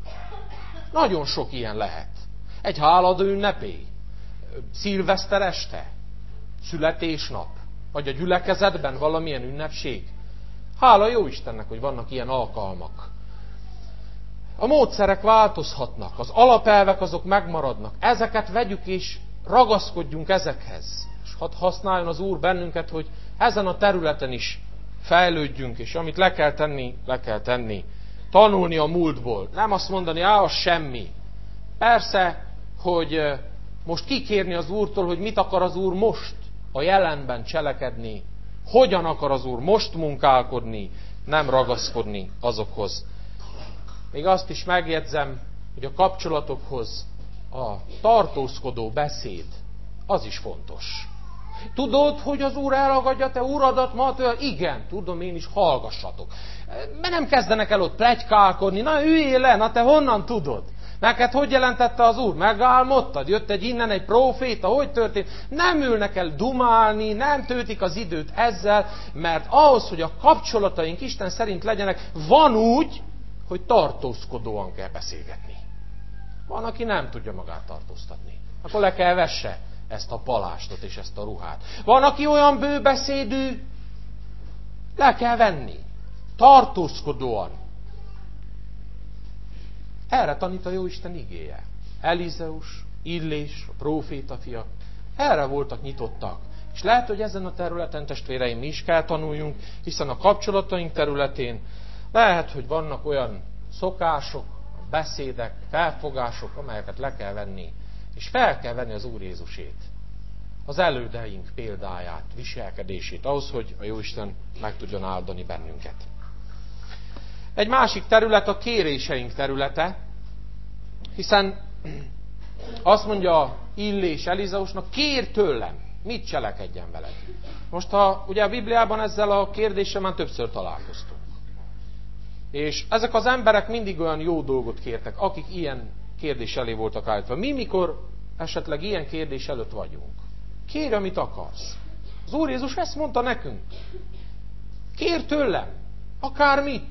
Nagyon sok ilyen lehet. Egy háladó ünnepé, szilveszter este, születésnap, vagy a gyülekezetben valamilyen ünnepség. Hála jó Istennek, hogy vannak ilyen alkalmak. A módszerek változhatnak, az alapelvek azok megmaradnak. Ezeket vegyük és ragaszkodjunk ezekhez. És hadd használjon az Úr bennünket, hogy ezen a területen is fejlődjünk, és amit le kell tenni, le kell tenni. Tanulni a múltból. Nem azt mondani, az semmi. Persze, hogy most kikérni az Úrtól, hogy mit akar az Úr most a jelenben cselekedni, hogyan akar az Úr most munkálkodni, nem ragaszkodni azokhoz. Még azt is megjegyzem, hogy a kapcsolatokhoz a tartózkodó beszéd, az is fontos. Tudod, hogy az Úr elragadja te uradat ma? Igen, tudom, én is, hallgassatok. Mert nem kezdenek el ott pletykálkodni, na üljél le, na te honnan tudod? Neked hogy jelentette az Úr? Megálmodtad? Jött innen egy próféta? Hogy történt? Nem ülnek el dumálni, nem töltik az időt ezzel, mert ahhoz, hogy a kapcsolataink Isten szerint legyenek, van úgy, hogy tartózkodóan kell beszélgetni. Van, aki nem tudja magát tartóztatni. Akkor le kell vesse ezt a palástot és ezt a ruhát. Van, aki olyan bőbeszédű, le kell venni. Tartózkodóan. Erre tanít a Jóisten igéje. Elizeus, Illés, a próféta fia, erre voltak nyitottak. És lehet, hogy ezen a területen, testvéreim, mi is kell tanuljunk, hiszen a kapcsolataink területén lehet, hogy vannak olyan szokások, beszédek, felfogások, amelyeket le kell venni, és fel kell venni az Úr Jézusét, az elődeink példáját, viselkedését, ahhoz, hogy a Jóisten meg tudjon áldani bennünket. Egy másik terület a kéréseink területe, hiszen azt mondja Illés Elizeusnak, kér tőlem, mit cselekedjen veled. Most ugye a Bibliában ezzel a kérdéssel már többször találkoztunk. És ezek az emberek mindig olyan jó dolgot kértek, akik ilyen kérdés elé voltak állítva. Mi, mikor esetleg ilyen kérdés előtt vagyunk? Kérj, amit akarsz. Az Úr Jézus ezt mondta nekünk. Kérj tőlem, akármit.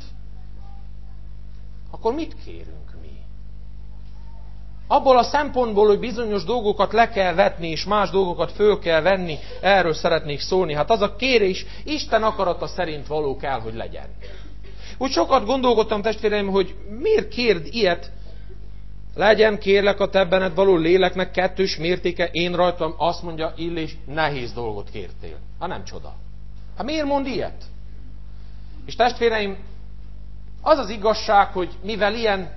Akkor mit kérünk mi? Abból a szempontból, hogy bizonyos dolgokat le kell vetni, és más dolgokat föl kell venni, erről szeretnék szólni. Hát az a kérés Isten akarata szerint való kell, hogy legyen. Úgy sokat gondolkodtam, testvéreim, hogy miért kérd ilyet Legyen kérlek a te benned való léleknek kettős mértéke, én rajtam, azt mondja Illés, nehéz dolgot kértél. Hát nem csoda. Hát miért mond ilyet? És testvéreim, az az igazság, hogy mivel ilyen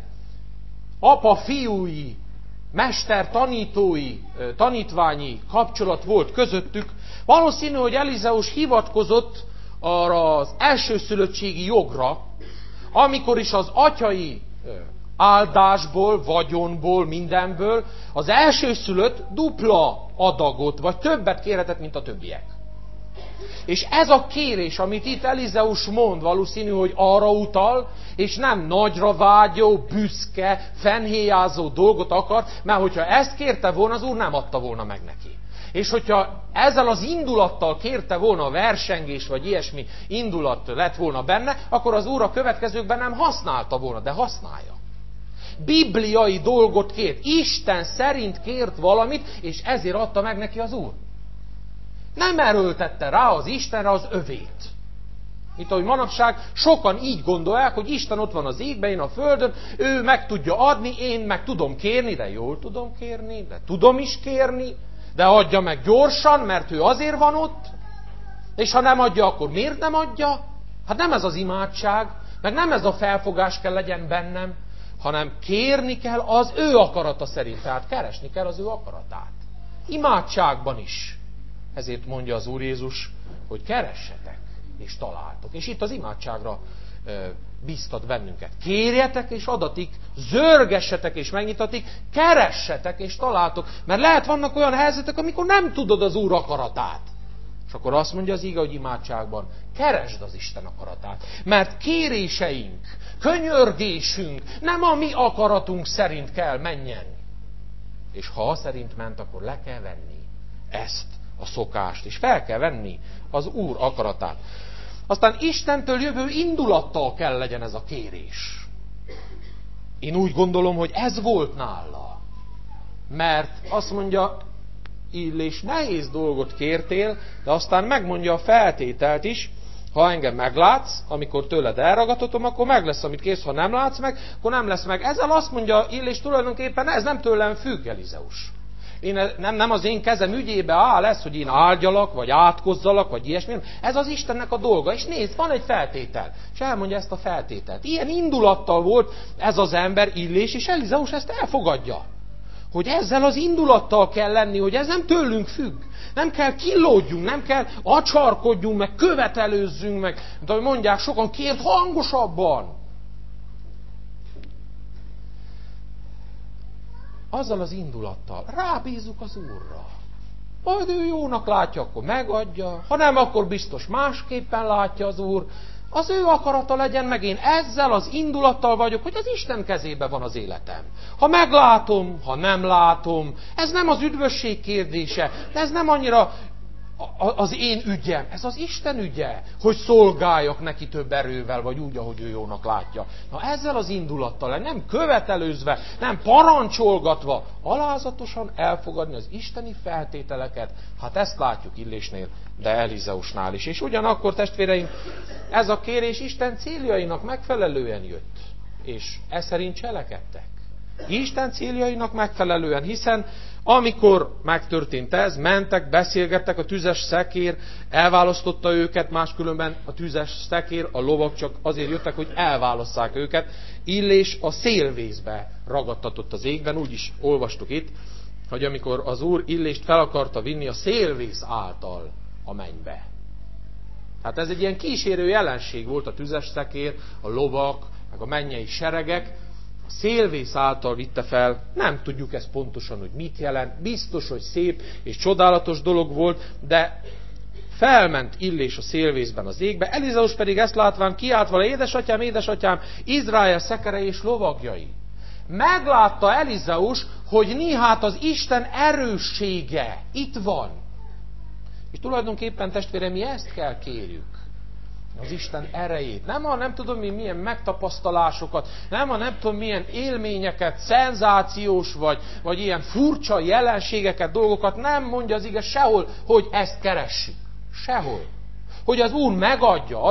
apa-fiúi, mester-tanítói, tanítványi kapcsolat volt közöttük, valószínű, hogy Elizeus hivatkozott arra az elsőszülöttségi jogra, amikor is az atyai áldásból, vagyonból, mindenből az elsőszülött dupla adagot, vagy többet kérhetett, mint a többiek. És ez a kérés, amit itt Elizeus mond, valószínű, hogy arra utal, és nem nagyra vágyó, büszke, fennhéjázó dolgot akar, mert hogyha ezt kérte volna, az Úr nem adta volna meg neki. És hogyha ezzel az indulattal kérte volna a versengés, vagy ilyesmi indulat lett volna benne, akkor az Úr a következőkben nem használta volna, de használja. Bibliai dolgot kért. Isten szerint kért valamit, és ezért adta meg neki az Úr. Nem erőltette rá az Istenre az övét. Itt, ahogy manapság sokan így gondolják, hogy Isten ott van az égben, én a földön, ő meg tudja adni, én meg tudom kérni, de jól tudom kérni, de tudom is kérni, de adja meg gyorsan, mert ő azért van ott, és ha nem adja, akkor miért nem adja? Hát nem ez az imádság, meg nem ez a felfogás kell legyen bennem, hanem kérni kell az ő akarata szerint, tehát keresni kell az ő akaratát. Imádságban is. Ezért mondja az Úr Jézus, hogy keressetek, és találtok. És itt az imádságra bíztat bennünket. Kérjetek, és adatik, zörgessetek, és megnyitatik, keressetek, és találtok. Mert lehet vannak olyan helyzetek, amikor nem tudod az Úr akaratát. És akkor azt mondja az ige, hogy imádságban keresd az Isten akaratát. Mert kéréseink, könyörgésünk nem a mi akaratunk szerint kell menjen. És ha szerint ment, akkor le kell venni ezt a szokást, és fel kell venni az Úr akaratát. Aztán Istentől jövő indulattal kell legyen ez a kérés. Én úgy gondolom, hogy ez volt nála. Mert azt mondja, Illés, nehéz dolgot kértél, de aztán megmondja a feltételt is, ha engem meglátsz, amikor tőled elragadhatom, akkor meg lesz, amit kérsz, ha nem látsz meg, akkor nem lesz meg. Ezzel azt mondja Illés, tulajdonképpen ez nem tőlem függ, Elizeus. Nem az én kezem ügyébe áll ez, hogy én áldjalak, vagy átkozzalak, vagy ilyesmi. Ez az Istennek a dolga. És nézd, van egy feltétel. És elmondja ezt a feltételt. Ilyen indulattal volt ez az ember, Illés, és Elizeus ezt elfogadja. Hogy ezzel az indulattal kell lenni, hogy ez nem tőlünk függ. Nem kell killódjunk, nem kell acsarkodjunk, meg követelőzzünk, meg, de ahogy mondják, sokan kért hangosabban. Azzal az indulattal rábízzuk az Úrra. Majd ő jónak látja, akkor megadja. Ha nem, akkor biztos másképpen látja az Úr. Az ő akarata legyen meg. Én ezzel az indulattal vagyok, hogy az Isten kezébe van az életem. Ha meglátom, ha nem látom, ez nem az üdvösség kérdése, ez nem annyira az én ügyem, ez az Isten ügye, hogy szolgáljak neki több erővel, vagy úgy, ahogy ő jónak látja. Na ezzel az indulattal, nem követelőzve, nem parancsolgatva, alázatosan elfogadni az isteni feltételeket. Hát ezt látjuk Illésnél, de Elizeusnál is. És ugyanakkor, testvéreim, ez a kérés Isten céljainak megfelelően jött. És ez szerint cselekedtek. Isten céljainak megfelelően, hiszen amikor megtörtént ez, mentek, beszélgettek, a tüzes szekér elválasztotta őket, máskülönben a tüzes szekér, a lovak csak azért jöttek, hogy elválasszák őket. Illés a szélvészbe ragadtatott az égben, úgy is olvastuk itt, hogy amikor az Úr Illést fel akarta vinni a szélvész által a mennybe. Hát ez egy ilyen kísérő jelenség volt, a tüzes szekér, a lovak, meg a mennyei seregek, a szélvész által vitte fel, nem tudjuk ezt pontosan, hogy mit jelent, biztos, hogy szép és csodálatos dolog volt, de felment Illés a szélvészben az égbe, Elizeus pedig ezt látván kiált vala, édesatyám, édesatyám, Izrael szekere és lovagjai. Meglátta Elizeus, hogy nihát az Isten erőssége itt van. És tulajdonképpen, testvérem, mi ezt kell kérjük. Az Isten erejét. Nem tudom milyen megtapasztalásokat, nem tudom milyen élményeket, szenzációs vagy ilyen furcsa jelenségeket, dolgokat, nem mondja az ige sehol, hogy ezt keressük. Sehol. Hogy az Úr megadja, ad egy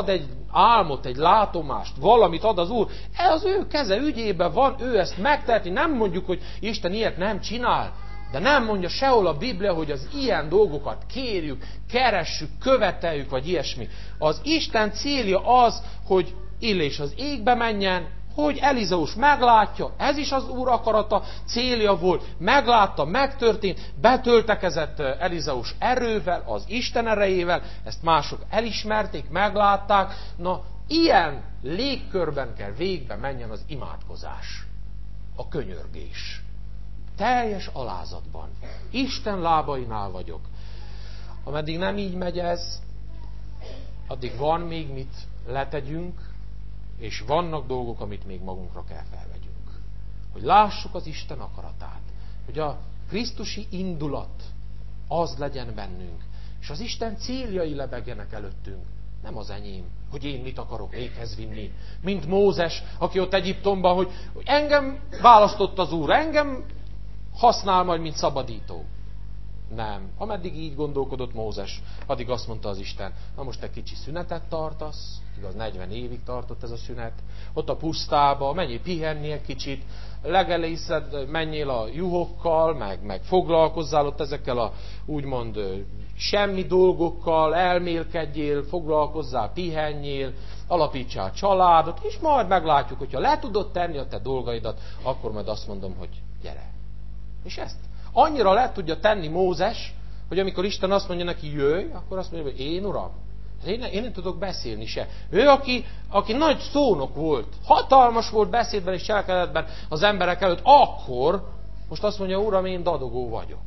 álmot, egy látomást, valamit ad az Úr, ez az ő keze ügyében van, ő ezt megteheti. Nem mondjuk, hogy Isten ilyet nem csinál, de nem mondja sehol a Biblia, hogy az ilyen dolgokat kérjük, keressük, követeljük, vagy ilyesmi. Az Isten célja az, hogy Illés az égbe menjen, hogy Elizeus meglátja, ez is az Úr akarata, célja volt, meglátta, megtörtént, betöltekezett Elizeus erővel, az Isten erejével, ezt mások elismerték, meglátták. Na, ilyen légkörben kell végbe menjen az imádkozás, a könyörgés. Teljes alázatban. Isten lábainál vagyok. Ameddig nem így megy ez, addig van még mit letegyünk, és vannak dolgok, amit még magunkra kell felvegyünk. Hogy lássuk az Isten akaratát. Hogy a krisztusi indulat az legyen bennünk. És az Isten céljai lebegjenek előttünk. Nem az enyém, hogy én mit akarok véghez vinni. Mint Mózes, aki ott Egyiptomban, hogy engem választott az Úr, engem használ majd, mint szabadító. Nem. Ameddig így gondolkodott Mózes, addig azt mondta az Isten, na most egy kicsi szünetet tartasz, igaz 40 évig tartott ez a szünet, ott a pusztába, menjél pihenni egy kicsit, legelészed, menjél a juhokkal, meg foglalkozzál ott ezekkel a úgymond semmi dolgokkal, elmélkedjél, foglalkozzál, pihenjél, alapítsál családot, és majd meglátjuk, hogyha le tudod tenni a te dolgaidat, akkor majd azt mondom, hogy gyere. És ezt annyira le tudja tenni Mózes, hogy amikor Isten azt mondja neki, jöjj, akkor azt mondja, hogy én Uram, én nem tudok beszélni se. Ő, aki nagy szónok volt, hatalmas volt beszédben és cselekedetben az emberek előtt, akkor most azt mondja, Uram, én dadogó vagyok.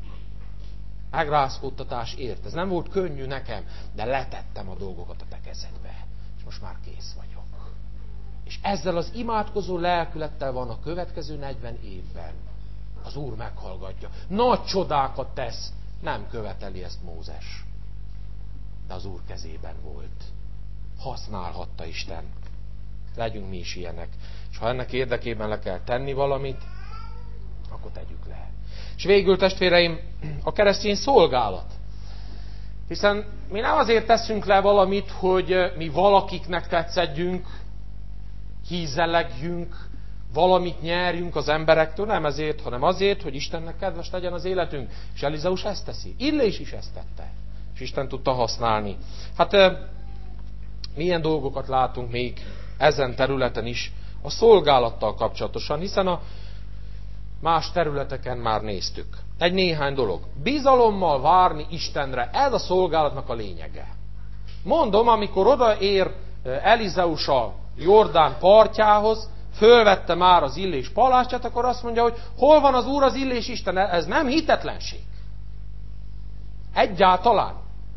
Megrázkódtatás ért. Ez nem volt könnyű nekem, de letettem a dolgokat a te kezedbe. És most már kész vagyok. És ezzel az imádkozó lelkülettel van a következő 40 évben. Az Úr meghallgatja. Nagy csodákat tesz. Nem követeli ezt Mózes. De az Úr kezében volt. Használhatta Isten. Legyünk mi is ilyenek. És ha ennek érdekében le kell tenni valamit, akkor tegyük le. És végül, testvéreim, a keresztény szolgálat. Hiszen mi nem azért teszünk le valamit, hogy mi valakiknek tetszedjünk, hízelegjünk, valamit nyerjünk az emberektől, nem ezért, hanem azért, hogy Istennek kedves legyen az életünk. És Elizeus ezt teszi. Illés is ezt tette. És Isten tudta használni. Hát milyen dolgokat látunk még ezen területen is a szolgálattal kapcsolatosan, hiszen a más területeken már néztük. Néhány dolog. Bizalommal várni Istenre, ez a szolgálatnak a lényege. Mondom, amikor odaér Elizeus a Jordán partjához, fölvette már az Illés palástját, akkor azt mondja, hogy hol van az Úr, az Illés Isten? Ez nem hitetlenség. Egyáltalán.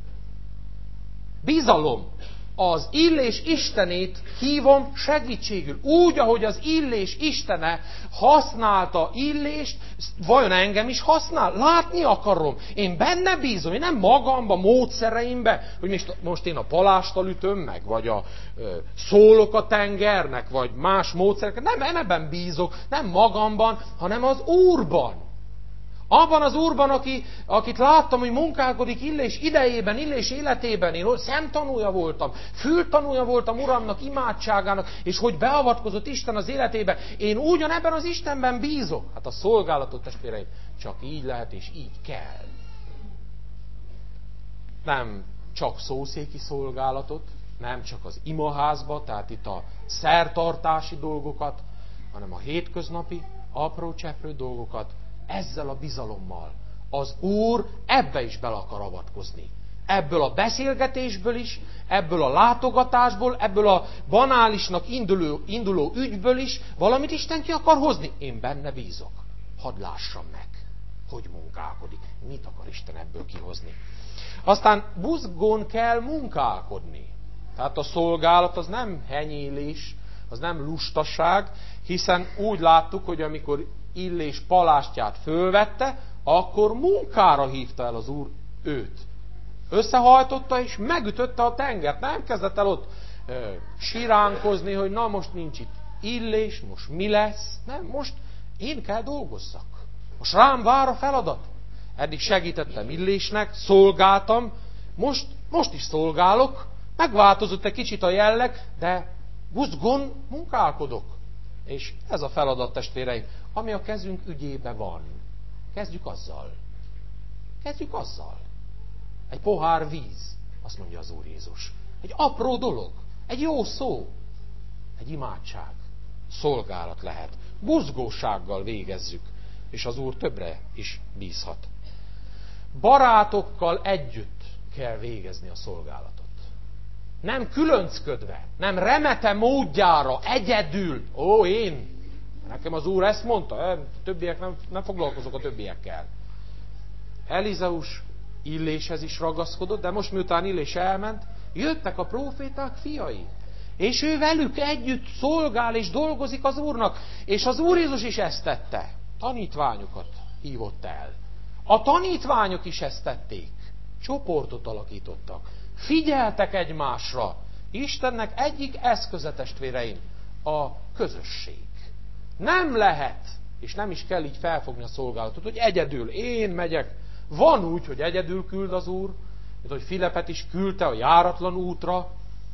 Bizalom. Az Illés Istenét hívom segítségül. Úgy, ahogy az Illés Istene használta Illést, vajon engem is használ? Látni akarom. Én benne bízom, én nem magamba, módszereimbe, hogy most én a palásttal ütöm meg, vagy szólok a tengernek, vagy más módszereket. Nem ebben bízok, nem magamban, hanem az Úrban. Abban az Úrban, akit láttam, hogy munkálkodik Illés idejében, Illés életében, én szemtanúja voltam, fültanúja voltam Uramnak, imádságának, és hogy beavatkozott Isten az életébe, én ugyanebben az Istenben bízok. Hát a szolgálatot, testvéreim, csak így lehet és így kell. Nem csak szószéki szolgálatot, nem csak az imaházba, tehát itt a szertartási dolgokat, hanem a hétköznapi, apró cseprő dolgokat, ezzel a bizalommal. Az Úr ebbe is bele akar avatkozni. Ebből a beszélgetésből is, ebből a látogatásból, ebből a banálisnak induló ügyből is valamit Isten ki akar hozni. Én benne bízok. Hadd lássam meg, hogy munkálkodik. Mit akar Isten ebből kihozni. Aztán buzgón kell munkálkodni. Tehát a szolgálat az nem henyélés, az nem lustaság, hiszen úgy láttuk, hogy amikor Illés palástját fölvette, akkor munkára hívta el az Úr őt. Összehajtotta és megütötte a tengert. Nem kezdett el ott siránkozni, hogy na most nincs itt Illés, most mi lesz. Nem, most én kell dolgozzak. Most rám vár a feladat. Eddig segítettem Illésnek, szolgáltam, most is szolgálok, Megváltozott egy kicsit a jelleg, de buzgón munkálkodok. És ez a feladat, testvéreim, ami a kezünk ügyébe van. Kezdjük azzal. Kezdjük azzal. Egy pohár víz, azt mondja az Úr Jézus. Egy apró dolog, egy jó szó, egy imádság, szolgálat lehet. Buzgósággal végezzük, és az Úr többre is bízhat. Barátokkal együtt kell végezni a szolgálatot. Nem különcködve, nem remete módjára, egyedül. Ó, én! Nekem az Úr ezt mondta, többiek nem foglalkozok a többiekkel. Elizeus Illéshez is ragaszkodott, de most miután Illés elment, jöttek a próféták fiai. És ő velük együtt szolgál és dolgozik az Úrnak. És az Úr Jézus is ezt tette. Tanítványokat hívott el. A tanítványok is ezt tették. Csoportot alakítottak. Figyeltek egymásra. Istennek egyik eszköze, testvéreim, a közösség. Nem lehet, és nem is kell így felfogni a szolgálatot, hogy egyedül én megyek. Van úgy, hogy egyedül küld az Úr, mint hogy Filepet is küldte a járatlan útra,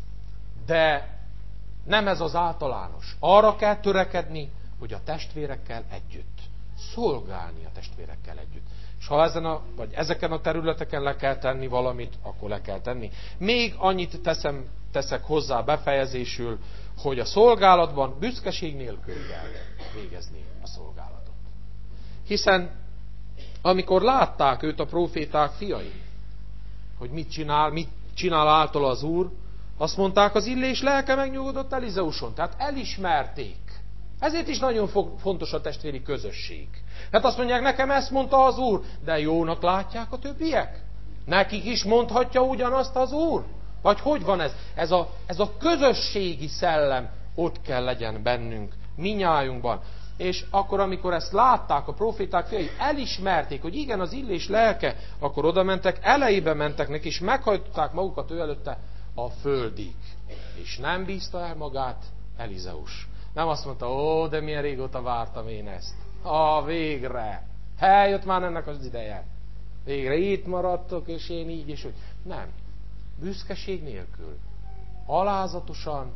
de nem ez az általános. Arra kell törekedni, hogy a testvérekkel együtt. Szolgálni a testvérekkel együtt. És ha ezeken a területeken le kell tenni valamit, akkor le kell tenni. Még annyit teszek hozzá befejezésül, hogy a szolgálatban büszkeség nélkül kell végezni a szolgálatot. Hiszen amikor látták őt a próféták fiai, hogy mit csinál általa az Úr, azt mondták, az Illés lelke megnyugodott Elizeuson. Tehát elismerték. Ezért is nagyon fontos a testvéri közösség. Hát azt mondják, nekem ezt mondta az Úr, de jónak látják a többiek? Nekik is mondhatja ugyanazt az Úr? Vagy hogy van ez? Ez a közösségi szellem ott kell legyen bennünk, minnyájunkban. És akkor, amikor ezt látták a proféták fiai, elismerték, hogy igen, az Illés lelke, akkor oda mentek, elejébe mentek neki, és meghajtották magukat ő előtte a földig. És nem bízta el magát Elizeus. Nem azt mondta, ó, de milyen régóta vártam én ezt. Végre. Eljött már ennek az ideje. Végre itt maradtok, és én így és úgy. Nem. Büszkeség nélkül. Alázatosan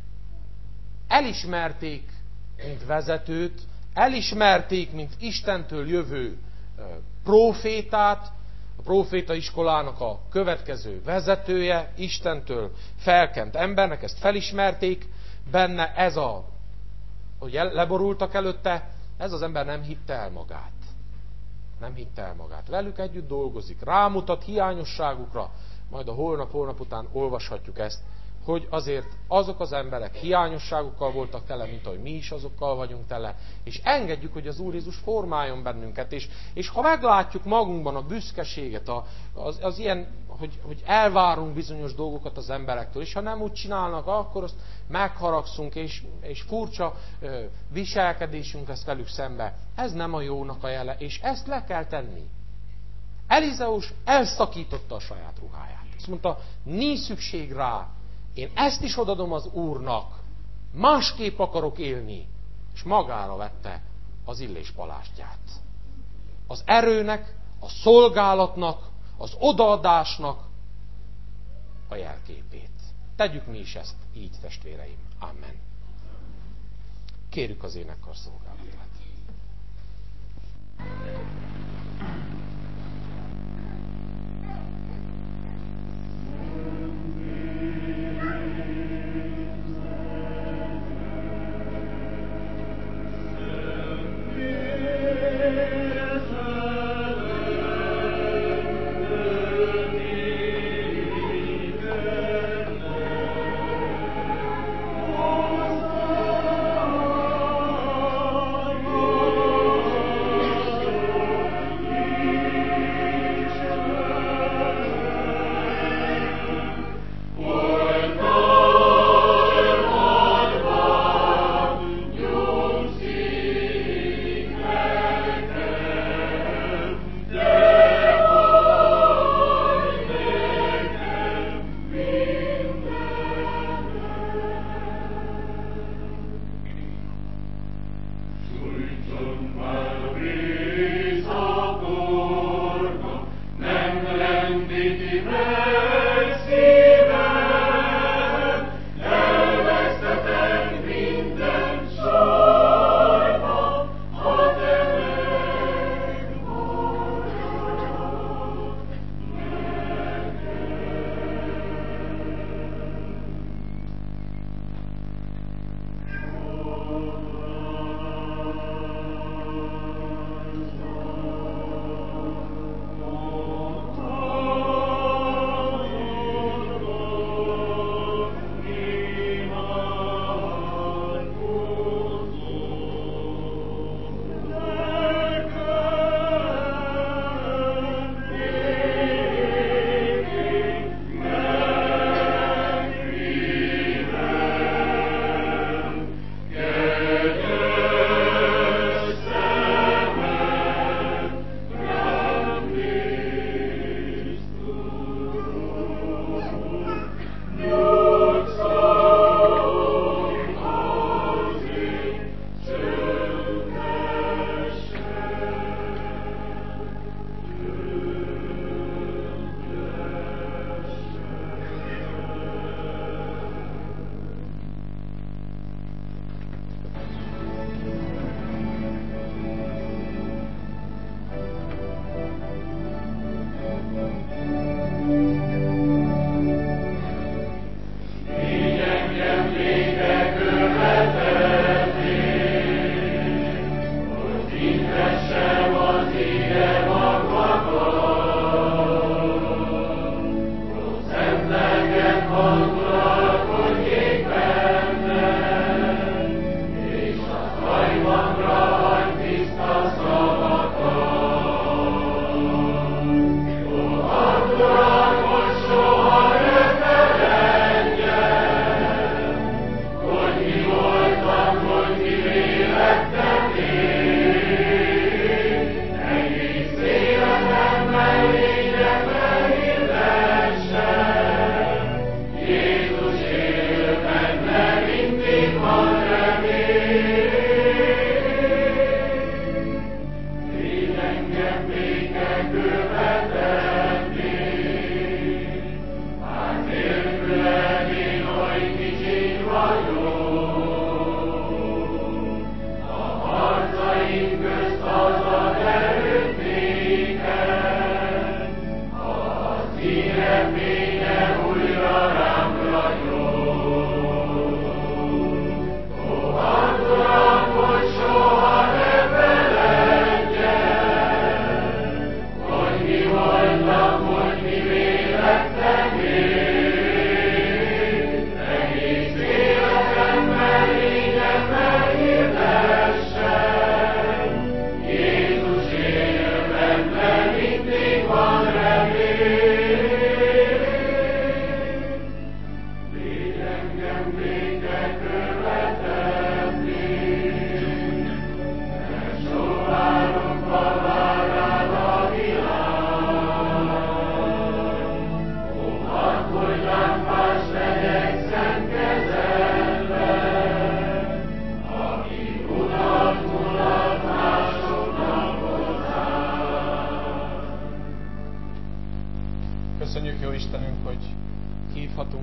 elismerték, mint vezetőt, elismerték, mint Istentől jövő prófétát, a prófétaiskolának a következő vezetője, Istentől felkent embernek, ezt felismerték, benne hogy leborultak előtte, ez az ember nem hitte el magát. Nem hitte el magát. Velük együtt dolgozik, rámutat hiányosságukra, majd a holnap után olvashatjuk ezt, hogy azért azok az emberek hiányosságukkal voltak tele, mint ahogy mi is azokkal vagyunk tele, és engedjük, hogy az Úr Jézus formáljon bennünket, és ha meglátjuk magunkban a büszkeséget, az ilyen, hogy elvárunk bizonyos dolgokat az emberektől, és ha nem úgy csinálnak, akkor azt megharagszunk, és furcsa viselkedésünk lesz velük szembe. Ez nem a jónak a jele, és ezt le kell tenni. Elizeus elszakította a saját ruháját. Azt mondta, nincs szükség rá, én ezt is odadom az Úrnak, másképp akarok élni. És magára vette az Illés palástját. Az erőnek, a szolgálatnak, az odaadásnak a jelképét. Tegyük mi is ezt így, testvéreim. Amen. Kérjük az énekkar szolgálatát. Oh,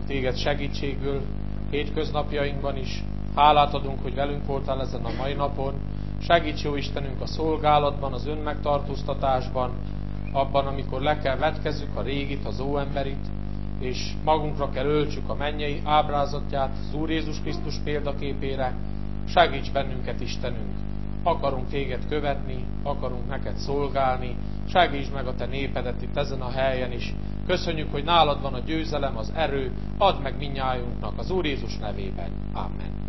Téged segítségül hétköznapjainkban is. Hálát adunk, hogy velünk voltál ezen a mai napon. Segíts, jó Istenünk, a szolgálatban, az önmegtartóztatásban, abban, amikor le kell vetkezzük a régit, az óemberit, és magunkra kell öltsük a mennyei ábrázatját az Úr Jézus Krisztus példaképére. Segíts bennünket, Istenünk! Akarunk Téged követni, akarunk neked szolgálni, segítsd meg a Te népedet itt ezen a helyen is. Köszönjük, hogy nálad van a győzelem, az erő, add meg mindnyájunknak az Úr Jézus nevében. Amen.